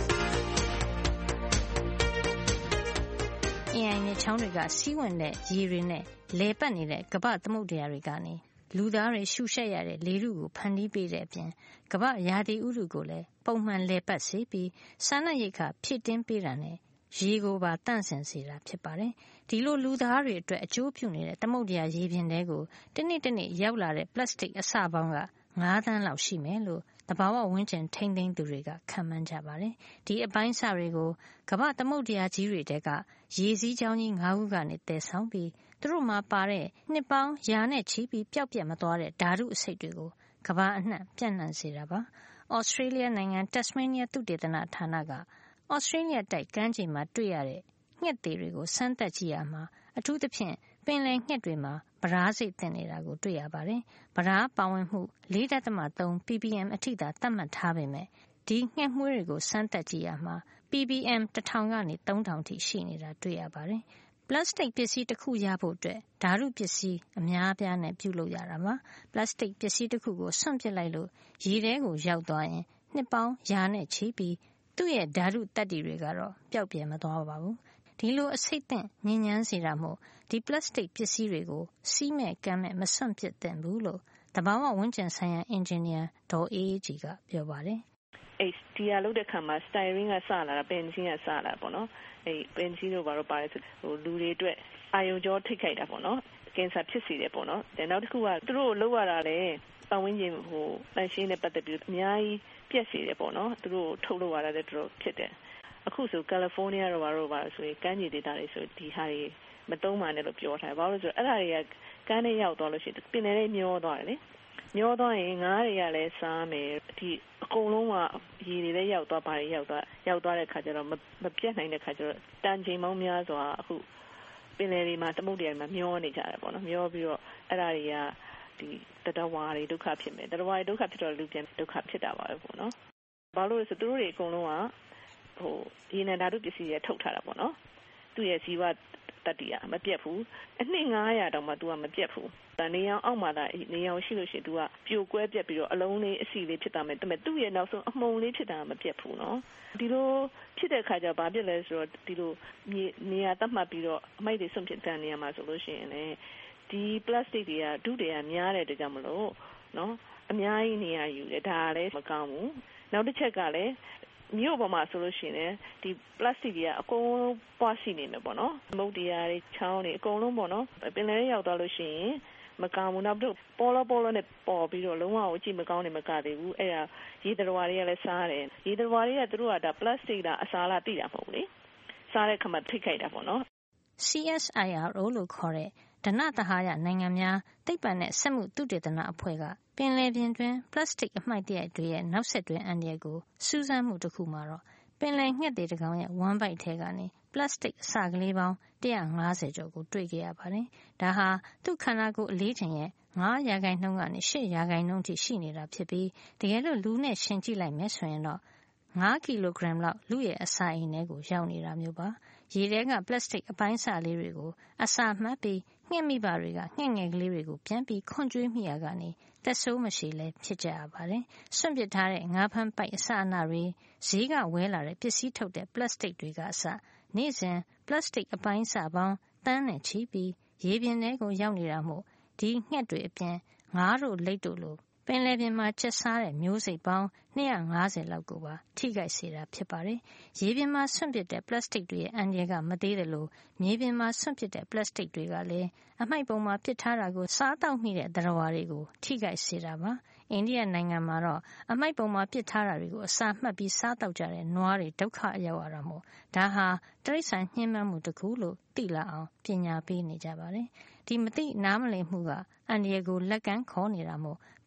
အင်းအိုင်နဲ့ချောင်းတွေကစီးဝင်တဲ့ရေတွေနဲ့လဲပတ်နေတဲ့ကမ္ဘာသမုဒ္ဒရာတွေကနေလူသားတွေရှုရှက်ရတဲ့လေထုကိုဖန်တီးပေးတဲ့အပြင်ကမ္ဘာရာသီဥတုကိုလည်းပုံမှန်လဲပတ်စေပြီးစားနပ်ရိက္ခာဖြည့်တင်းပေးတာနဲ့ရေကိုပါတန့်စင်စေတာဖြစ်ပါတယ်။ဒီလိုလူသားတွေအတွက်အကျိုးပြုနေတဲ့သမုဒ္ဒရာရေပြင်တွေကိုတနေ့တနေ့ရောက်လာတဲ့ပလတ်စတစ်အစပေါင်းကငါးသန်းလောက်ရှိမယ်လို့သဘာဝဝန်းကျင်ထိန်းသိမ်းသူတွေကခန့်မှန်းကြပါတယ်။ဒီအပိုင်းအစတွေကိုကမ္ဘာသမုဒ္ဒရာကြီးတွေထဲကရေစီးကြောင်းကြီးငါးခုကနေတည်ဆောင်ပြီးသူတို့မှာပါတဲ့နှစ်ပေါင်းရာနဲ့ချီပြီးပျောက်ပြတ်မသွားတဲ့ဓာတုအဆိပ်တွေကိုကမ္ဘာအနှံ့ပြန့်နှံ့စေတာပါ။ဩစတြေးလျနိုင်ငံတက်စမေးနီးယားသုတေသနဌာနကဩစတြေးလျတိုက်ကမ်းခြေမှာတွေ့ရတဲ့ငှက်သေးတွေကိုစမ်းသပ်ကြည့်ရမှာအထူးသဖြင့်ပင်လယ်ငှက်တွေမှာဗရာစိတ်တင်နေတာကိုတွေ့ရပါတယ်။ဗရာပါဝင်မှု လေးဒသမ သုံး ပီပီအမ် အထိသာသတ်မှတ်ထားပေမဲ့ဒီငှက်မွှေးတွေကိုစမ်းသပ်ကြည့်ရမှာ ပီပီအမ် တစ်ထောင်ကနေသုံးထောင်ထိရှိနေတာတွေ့ရပါတယ်။ပလတ်စတစ်ပစ္စည်းတစ်ခုရဖို့အတွက်ဓာတုပစ္စည်းအများအပြားနဲ့ပြုလုပ်ရတာပါ။ပလတ်စတစ်ပစ္စည်းတစ်ခုကိုစွန့်ပစ်လိုက်လို့ရေထဲကိုရောက်သွားရင်နှစ်ပေါင်းရာနဲ့ချီပြီးသူ့ရဲ့ဓာတုသတ္တိတွေကတော့ပျောက်ပြယ်မသွားပါဘူး။ဒီလိုအဆိပ်သင့်ညစ်ညမ်းစေတာမို့ဒီပလတ်စတစ်ပစ္စည်းတွေကိုစီးမဲ့ကမ်းမဲ့မစွန့်ပစ်သင့်ဘူးလို့သဘာဝဝန်းကျင်ဆိုင်ရာအင်ဂျင်နီယာဒေါ်အေးအေးကြည်ကပြောပါတယ်။အဲ့ဒီအလုပ်တဲ့ခါမှာစတိုင်ရင်းကစလာတာပင်ချင်းကစလာပေါ့နော်အဲ့ပင်ချင်းတို့ဘာလို့ပါတယ်ဆိုဟိုလူတွေအတွက်အာယုံကြောထိခိုက်တာပေါ့နော်ကင်ဆာဖြစ်စေတယ်ပေါ့နော်ဒါနောက်တစ်ခုကသူတို့လောက်ရတာလေပတ်ဝန်းကျင်ဟိုတန်ရှင်းနဲ့ပတ်သက်ပြီးအများကြီးပြက်စေတယ်ပေါ့နော်သူတို့ထုတ်လို့ရတာလည်းသူတို့ဖြစ်တယ်အခုဆိုကယ်လီဖိုးနီးယားတို့ဘာလို့ပါဆိုရင်ကမ်းခြေဒေသတွေဆိုဒီဟာတွေမတုံးပါနဲ့လို့ပြောထားတယ်ဘာလို့ဆိုအဲ့ဒါတွေကကမ်းထဲရောက်သွားလို့ရှိရင်ပင်လယ်ထဲမျောသွားတယ်လေမျောသွားရင်ငါးတွေကလည်းစားမယ်ဒီအကုန်လုံးကရေတွေလည်းရောက်သွားပါတယ်ရောက်သွားရောက်သွားတဲ့ခါကျတော့မပြတ်နိုင်တဲ့ခါကျတော့တန်ချိန်ပေါင်းများစွာအခုပင်လယ်တွေမှာသမုဒ္ဒရာတွေမှာမျောနေကြတယ်ပေါ့နော်မျောပြီးတော့အဲ့ဒါတွေကဒီတတဝါတွေဒုက္ခဖြစ်မယ်တတဝါတွေဒုက္ခဖြစ်တော့လူပြန်ဒုက္ခဖြစ်တာပါပဲပေါ့နော်ဘာလို့လဲဆိုသူတို့တွေအကုန်လုံးကဟိုရေနံဓာတုပစ္စည်းတွေထုတ်ထားတာပေါ့နော်သူ့ရဲ့ဇီဝတတ္တိကမပြတ်ဘူးအနှစ်ငါးရာတောင်မှ तू ကမပြတ်ဘူးတန်နေအောင်အောက်မှာနေအောင်ရှိလို့ရှိရင် तू ကပြိုကွဲပြက်ပြီးတော့အလုံးလေးအစီလေးဖြစ်တာမယ်ဒါပေမဲ့သူ့ရဲ့နောက်ဆုံးအမှုံလေးဖြစ်တာမပြတ်ဘူးနော်ဒီလိုဖြစ်တဲ့ခါကျဘာဖြစ်လဲဆိုတော့ဒီလိုနေရာတတ်မှတ်ပြီးတော့အမိုက်တွေစွန့်ပစ်တဲ့နေရာမှာဆိုလို့ရှိရင်လည်းဒီပလတ်စတစ်တွေကဒုတွေကများတဲ့အတွက်ကြောင့်မလို့နော်အများကြီးနေရာယူတယ်ဒါလည်းမကောင်းဘူးနောက်တစ်ချက်ကလည်းမြို့ပေါ်မှာဆိုလို့ရှိရင်ဒီပလတ်စတစ်တွေကအကုန်လုံးပွားရှိနေမယ်ပေါ့နော်မုတ်တရားတွေချောင်းတွေအကုန်လုံးပေါ့နော်ပင်လယ်ရောက်သွားလို့ရှိရင်မကောင်းဘူးနောက်ပြီးပေါ်လောပေါ်လောနဲ့ပေါ်ပြီးတော့လုံးဝအကြည့်မကောင်းနေမကသေးဘူးအဲ့ဒါရေတရဝါတွေကလည်းစားတယ်ရေတရဝါတွေကသူတို့ကဒါပလတ်စတစ်ကအစားလာတိတာမဟုတ်ဘူးလေစားတဲ့ခါမှထိခိုက်တာပေါ့နော်စီ အက်စ် အိုင် အာ အို လို့ခေါ်တဲ့ဓနသဟာယနိုင်ငံများသိပ္ပံနဲ့စက်မှုသုတေသနအဖွဲ့ကပင်လယ်ပြင်တွင်ပလတ်စတစ်အမှိုက်တရိုက်တွေရဲ့နောက်ဆက်တွဲအန္တရာယ်ကိုစူးစမ်းမှုတစ်ခုမှာတော့ပင်လယ်ငှက်တွေတစ်ကောင်ရဲ့ဝမ်းဗိုက်ထဲကနေပလတ်စတစ်အစကလေးပေါင်းတစ်ရာငါးဆယ်ကျော်ကိုတွေ့ခဲ့ရပါတယ်။ဒါဟာသူ့ခန္ဓာကိုယ်အလေးချိန်ရဲ့ငါးရာခိုင်နှုန်းကနေရှစ်ရာခိုင်နှုန်းထိရှိနေတာဖြစ်ပြီးတကယ်လို့လူနဲ့ရှင်ကြည့်လိုက်မယ်ဆိုရင်တော့ငါးကီလိုဂရမ်လောက်လူရဲ့အစာအိမ်ထဲကိုရောက်နေတာမျိုးပါ။ရေထဲကပလတ်စတစ်အပိုင်းအစလေးတွေကိုအစာမှတ်ပြီးငှက်မိဘတွေကငှက်ငယ်ကလေးတွေကိုပြန်ပြီးခွန်ကျွေးမိရကနေသက်ဆိုးမရှိလဲဖြစ်ကြရပါတယ်။စွန့်ပစ်ထားတဲ့ငါးဖမ်းပိုက်အစအနတွေဈေးကဝဲလာတဲ့ပစ္စည်းထုတ်တဲ့ပလတ်စတစ်တွေကအစနေ့စဉ်ပလတ်စတစ်အပိုင်းအစပေါင်းတန်းနဲ့ချီပြီးရေပြင်ထဲကိုရောက်နေတာမို့ဒီငှက်တွေအပြင်ငါးတို့လိပ်တို့လိုပင်လယ်ပြင်မှာကျက်စားတဲ့မျိုးစိတ်ပေါင်းနှစ်ရာငါးဆယ်လောက်ကိုပါထိခိုက်စေတာဖြစ်ပါတယ်။ရေပြင်မှာစွန့်ပစ်တဲ့ပလတ်စတစ်တွေရဲ့အန္တရာယ်ကမသေးတယ်လို့မြေပြင်မှာစွန့်ပစ်တဲ့ပလတ်စတစ်တွေကလည်းအမှိုက်ပုံမှာပစ်ထားတာကိုစားတောက်မိတဲ့သတ္တဝါတွေကိုထိခိုက်စေတာပါ။အိန္ဒိယနိုင်ငံမှာတော့အမှိုက်ပုံမှာပစ်ထားတာတွေကိုအစာမှတ်ပြီးစားတောက်ကြတဲ့နွားတွေဒုက္ခရောက်ရတာမို့ဒါဟာတိရစ္ဆာန်ညှဉ်းပန်းမှုတစ်ခုလို့သိလာအောင်ပညာပေးနေကြပါတယ်။ဒီမသိနားမလည်မှုကအန္တရာယ်ကိုလက်ကမ်းခေါ်နေတာမို့ပ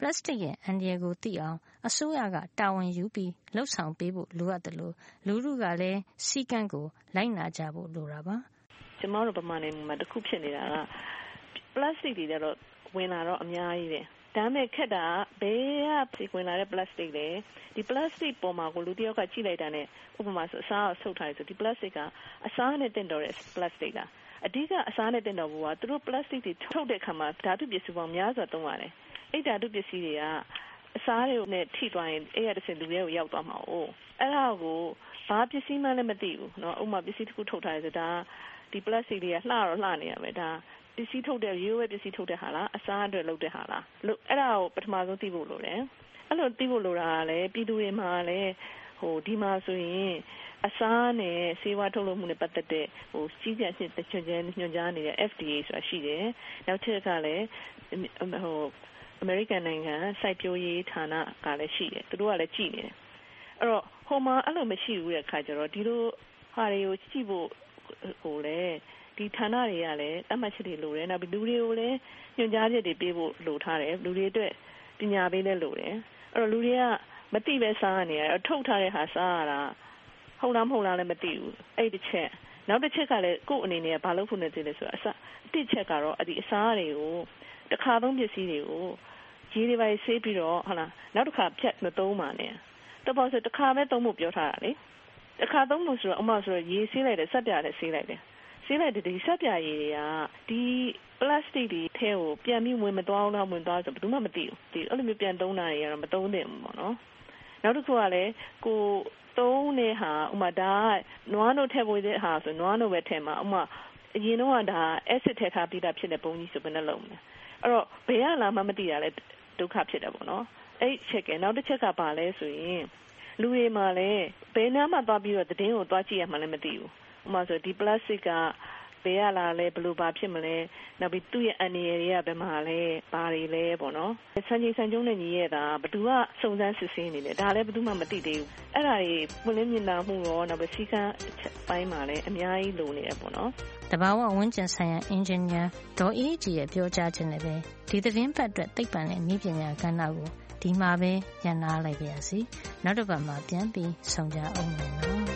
ပလတ်စတစ်ရဲ့အန္တရာယ်ကိုသိအောင်အစိုးရကတာဝန်ယူပြီးလှုပ်ဆောင်ပေးဖို့လိုအပ်တယ်လို့လူထုကလည်းစီကံကိုလိုက်နာကြဖို့လိုတာပါကျမတို့ဗမာနိုင်ငံမှာတစ်ခုဖြစ်နေတာကပလတ်စတစ်တွေတော့ဝင်လာတော့အများကြီးပဲဒါမဲ့ခက်တာဘယ်ကစီဝင်လာတဲ့ပလတ်စတစ်လဲဒီပလတ်စတစ်ပေါ်မှာကိုလူတယောက်ကကြည့်လိုက်တာနဲ့ဥပမာဆိုအစားအဆုပ်ထားတယ်ဆိုဒီပလတ်စတစ်ကအစားနဲ့တင်တော်တဲ့ပလတ်စတစ်ကအဓိကအစားနဲ့တင်တော်ဘူးကသူတို့ပလတ်စတစ်တွေထုတ်တဲ့အခါမှာဓာတုပစ္စည်းပေါင်းများစွာသုံးရတယ်အဲ့ဓာတုပစ္စည်းတွေကအစားတွေနဲ့ထိသွားရင်အဲ့ရတဲ့စင်လူတွေကိုရောက်သွားမှာ哦အဲ့ဒါကိုဘာပစ္စည်းမှလည်းမသိဘူးเนาะဥပမာပစ္စည်းတစ်ခုထုတ်ထားတယ်ဆိုဒါဒီပလတ်စတစ်တွေကလှတော့လှနေရမယ်ဒါပစ္စည်းထုတ်တဲ့ရိုးရိုးပစ္စည်းထုတ်တဲ့ဟာလားအစားအတွက်လုပ်တဲ့ဟာလားလို့အဲ့ဒါကိုပထမဆုံးသိဖို့လိုတယ်အဲ့လိုသိဖို့လိုတာကလည်းပြည်သူတွေမှာလည်းဟိုဒီမှာဆိုရင်အစားနဲ့ဆေးဝါးထုတ်လုပ်မှုနဲ့ပတ်သက်တဲ့ဟိုကြီးကြပ်စစ်တချွန်ချန်ညွှန်ကြားနေတဲ့ F D A ဆိုတာရှိတယ်နောက်ထပ်ကလည်းဟိုအမေရိကန်နိုင်ငံစိုက်ပျိုးရေးဌာနကလည်းရှိတယ်သူတို့ကလည်းကြည့်နေတယ်အဲ့တော့ဟိုမှာအဲ့လိုမရှိဘူးတဲ့အခါကျတော့ဒီလိုဟာတွေကိုကြည့်ဖို့ဟိုလေဒီဌာနတွေကလည်းတတ်မှတ်ချက်တွေလိုတယ်နောက်ပြီးလူတွေကိုလည်းညွှန်ကြားချက်တွေပေးဖို့လိုထားတယ်လူတွေအတွက်ပညာပေးလည်းလိုတယ်အဲ့တော့လူတွေကမသိပဲစားနေရတယ်ထုတ်ထားတဲ့ဟာစားရတာဟုတ်လားမဟုတ်လားလည်းမသိဘူးအဲ့ဒီတစ်ချက်နောက်တစ်ချက်ကလည်းကိုယ့်အနေနဲ့ဘာလုပ်ဖို့နေသေးလဲဆိုတော့အစတစ်ချက်ကတော့အဲ့ဒီအစားတွေကိုတစ်ခါသုံးပစ္စည်းတွေကိုရေးတွေပါဆေးပြီးတော့ဟုတ်လားနောက်တစ်ခါဖြတ်မသုံးပါနဲ့တော့ပေါ့ဆိုတစ်ခါပဲသုံးဖို့ပြောထားတာလေတစ်ခါသုံးလို့ဆိုတော့အမဆိုတော့ရေးဆေးလိုက်တယ်ဆက်ပြတယ်ဆေးလိုက်တယ်ဆေးလိုက်တဲ့ဒီဆက်ပြရည်တွေကဒီပလတ်စတစ်တွေထဲကိုပြန်ပြီးဝင်မသွားအောင်လားဝင်သွားဆိုဘယ်သူမှမသိဘူးဒီအဲ့လိုမျိုးပြန်သုံးတာတွေကတော့မသုံးသင့်ဘူးပေါ့နော်နောက်တစ်ခုကလည်းကိုသုံးတဲ့ဟာဥမာဒါနွားနို့ထည့်ဖို့တဲ့ဟာဆိုနွားနို့ပဲထည့်မှာဥမာအရင်တော့ကဒါ acid ထည့်ထားပြီးသားဖြစ်တဲ့ပုံကြီးဆိုဘယ်နဲ့လုံးမလဲအဲ့တော့ဘယ်ရလာမှမသိရလဲဒုက္ခဖြစ်တယ်ပေါ့နော်အဲ့ချက်ကနောက်တစ်ချက်ကပါလဲဆိုရင်လူတွေမှာလည်းဘယ်နားမှသွားပြီးတော့သတင်းကိုသွားကြည့်ရမှလည်းမသိဘူးဥပမာဆိုဒီပလတ်စတစ်ကဘယ်ရလာလဲဘယ်လိုပါဖြစ်မလဲနောက်ပြီးသူ့ရဲ့အန္တရာယ်တွေကဘယ်မှာလဲဘာတွေလဲပေါ့နော်စံချိန်စံကျုံးနဲ့ညီရတာဘယ်သူကစုံစမ်းစစ်ဆေးနေလဲဒါလည်းဘယ်သူမှမသိသေးဘူးအဲ့ဒါတွေပွင့်လင်းမြင်သာမှုရောနောက်ပြီးစီကံပိုင်းမှာလည်းအများကြီးလိုနေရပေါ့နော်တဘာဝဝန်းကျင်ဆိုင်ရာအင်ဂျင်နီယာဒေါ်အေးကြီးရဲ့ပြောကြားခြင်းနဲ့ပဲဒီသတင်းပတ်အတွက်သိပ္ပံနဲ့နည်းပညာကဏ္ဍကိုဒီမှာပဲရန်နာလိုက်ပါရစေနောက်တစ်ပတ်မှာပြန်ပြီးဆုံကြအောင်နော်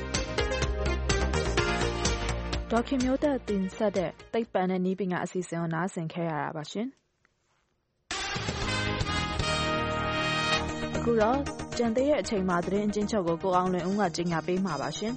ဒေါက်ခင်မျိုးသက်တင်ဆက်တဲ့သိပ္ပံနဲ့နည်းပညာအစီအစဉ်ကိုနားဆင်ခဲ့ရတာပါရှင်အခုတော့ကြံသေးရဲ့အချိန်မှာသတင်းအကျဉ်းချုပ်ကိုကိုအောင်လွင်ဦးကကြီးညာပေးမှာပါရှင်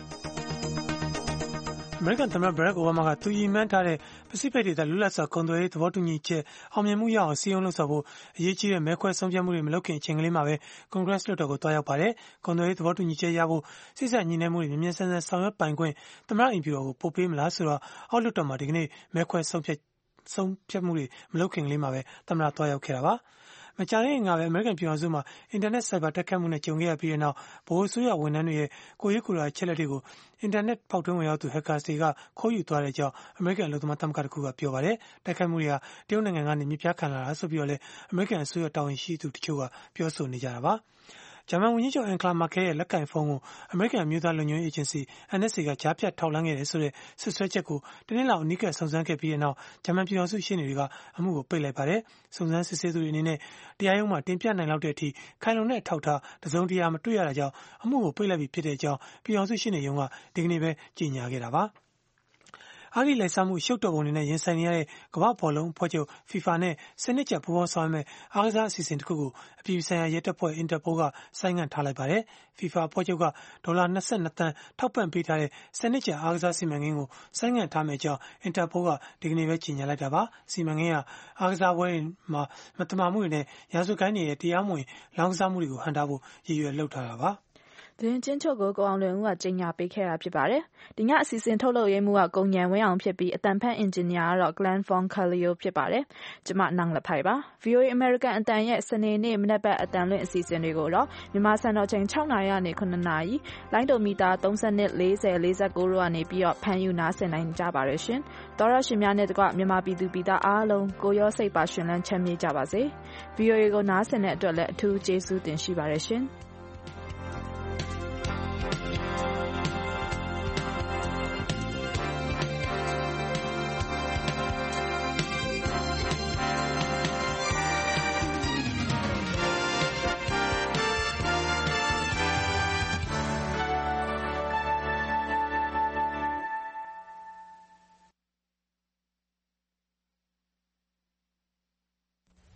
အမေရိကန်သမ္မတဘရက်အိုဘားမားကသူရည်မှန်းထားတဲ့ပစိဖိတ်ဒေသလွတ်လပ်စွာကုန်သွယ်ရေးသဘောတူညီချက်အောင်မြင်မှုရအောင်စည်းရုံးလှုပ်ဆောင်ဖို့အရေးကြီးတဲ့မဲခွဲဆုံးဖြတ်မှုတွေမလုပ်ခင်အချိန်ကလေးမှာပဲကွန်ဂရက်လွှတ်တော်ကိုတွားရောက်ပါတယ်။ကုန်သွယ်ရေးသဘောတူညီချက်ရဖို့စိစက်ညှိနှိုင်းမှုတွေမြင်မြန်ဆန်ဆန်ဆောင်ရွက်ပိုင်ခွင့်သမ္မတအိမ်ဖြူတော်ကိုပို့ပေးမလားဆိုတော့အောက်လွှတ်တော်မှာဒီကနေ့မဲခွဲဆုံးဖြတ်ဆုံးဖြတ်မှုတွေမလုပ်ခင်ကလေးမှာပဲသမ္မတတွားရောက်ခဲ့တာပါ။မကြာသေးခင်ကပဲအမေရိကန်ပြည်ထောင်စုမှာအင်တာနက်ဆိုင်ဘာတက်ခတ်မှုနဲ့ကြုံခဲ့ရပြီးတဲ့နောက်ဗဟိုအစိုးရဝန်ထမ်းတွေရဲ့ကိုယ်ရေးကိုယ်တာချက်လက်တွေကိုအင်တာနက်ဖောက်ထွင်းဝင်ရောက်သူဟက်ကာတွေကခိုးယူသွားတဲ့အကြောင်းအမေရိကန်အလုပ်သမားသမဂ္ဂတခုကပြောပါတယ်။တိုက်ခိုက်မှုတွေကတရုတ်နိုင်ငံကနေမြစ်ပြားခံလာတာဆိုပြီးတော့လည်းအမေရိကန်အစိုးရတာဝန်ရှိသူတချို့ကပြောဆိုနေကြတာပါ။ဂျာမန်ဝန်ကြီးချုပ်အန်ဂလာမာကဲရဲ့လက်ကင်ဖုန်းကိုအမေရိကန်အမျိုးသားလုံခြုံရေးအေဂျင်စီ N S A ကကြားဖြတ်ထောက်လှမ်းခဲ့တယ်ဆိုတဲ့ဆွဆွဲချက်ကိုတနင်္လာနေ့အနီးကပ်စုံစမ်းခဲ့ပြီးတဲ့နောက်ဂျာမန်ပြည်ထောင်စုရှေ့နေတွေကအမှုကိုပိတ်လိုက်ပါတယ်။စုံစမ်းစစ်ဆေးသူတွေအနေနဲ့တရားရုံးမှာတင်ပြနိုင်လောက်တဲ့အထိခိုင်လုံတဲ့အထောက်အထားတစုံတရာမတွေ့ရတာကြောင့်အမှုကိုပိတ်လိုက်ပြီးဖြစ်တဲ့အကြောင်းပြည်ထောင်စုရှေ့နေရုံးကဒီကနေ့ပဲကြေညာခဲ့တာပါ။အာဂိလိုက်စားမှုရှုပ်တော်ပုံတွေနဲ့ရင်ဆိုင်နေရတဲ့ကမ္ဘာ့ဘောလုံးအဖွဲ့ချုပ် FIFA နဲ့စနစ်ကျပူးပေါင်းဆောင်ရွက်မဲ့အားကစားအစီအစဉ်တစ်ခုကိုအပြည်ပြည်ဆိုင်ရာရဲတပ်ဖွဲ့ Interpol ကဆိုင်းငံ့ထားလိုက်ပါတယ်။ FIFA အဖွဲ့ချုပ်ကဒေါ်လာ၂၂တန်းထောက်ပံ့ပေးထားတဲ့စနစ်ကျအားကစားစီမံကိန်းကိုဆိုင်းငံ့ထားမယ့်အကြောင်း Interpol ကဒီကနေ့ပဲကြေညာလိုက်တာပါ။စီမံကိန်းကအားကစားပွဲတွေမှာမတမာမှုတွေနဲ့ရာဇဝတ်ကိုင်းတွေရဲ့တရားမဝင်လောင်းကစားမှုတွေကိုဟန့်တားဖို့ရည်ရွယ်လုပ်ထားတာပါ။သတင်းကျဉ်းချုပ်ကိုကိုအောင်လွင်ဦးကကြီးညာပေးခဲ့တာဖြစ်ပါတယ်။ဒီညအစီအစဉ်ထုတ်လုပ်ရေးမှုကကုံညံဝင်းအောင်ဖြစ်ပြီးအတန်ဖက်အင်ဂျင်နီယာကတော့ Glenn Von Carlio ဖြစ်ပါတယ်။ကျွန်မနန်းလက်ဖိုင်ပါ။ V O A American အတန်ရဲ့စနေနေ့မနက်ဘက်အတန်လွင့်အစီအစဉ်တွေကိုတော့မြန်မာစံတော်ချိန်၆နာရီကနေ၇နာရီလိုင်းဒိုမီတာ၃၂ ၄၀ ၄၉တို့ကနေပြီးတော့ဖမ်းယူနားဆင်နိုင်ကြပါရရှင်။သောရရှင်များနဲ့တကွမြန်မာပြည်သူပြည်သားအားလုံးကိုရောစိတ်ပါရှင်လန်းချမ်းမြေ့ကြပါစေ။ V O A ကိုနားဆင်တဲ့အတွက်လည်းအထူးကျေးဇူးတင်ရှိပါရရှင်။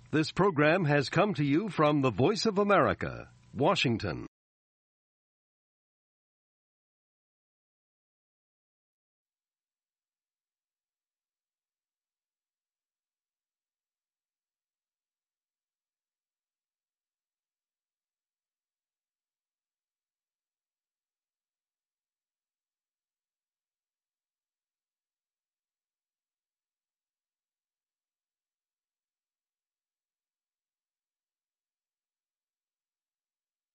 This program has come to you from the Voice of America, Washington.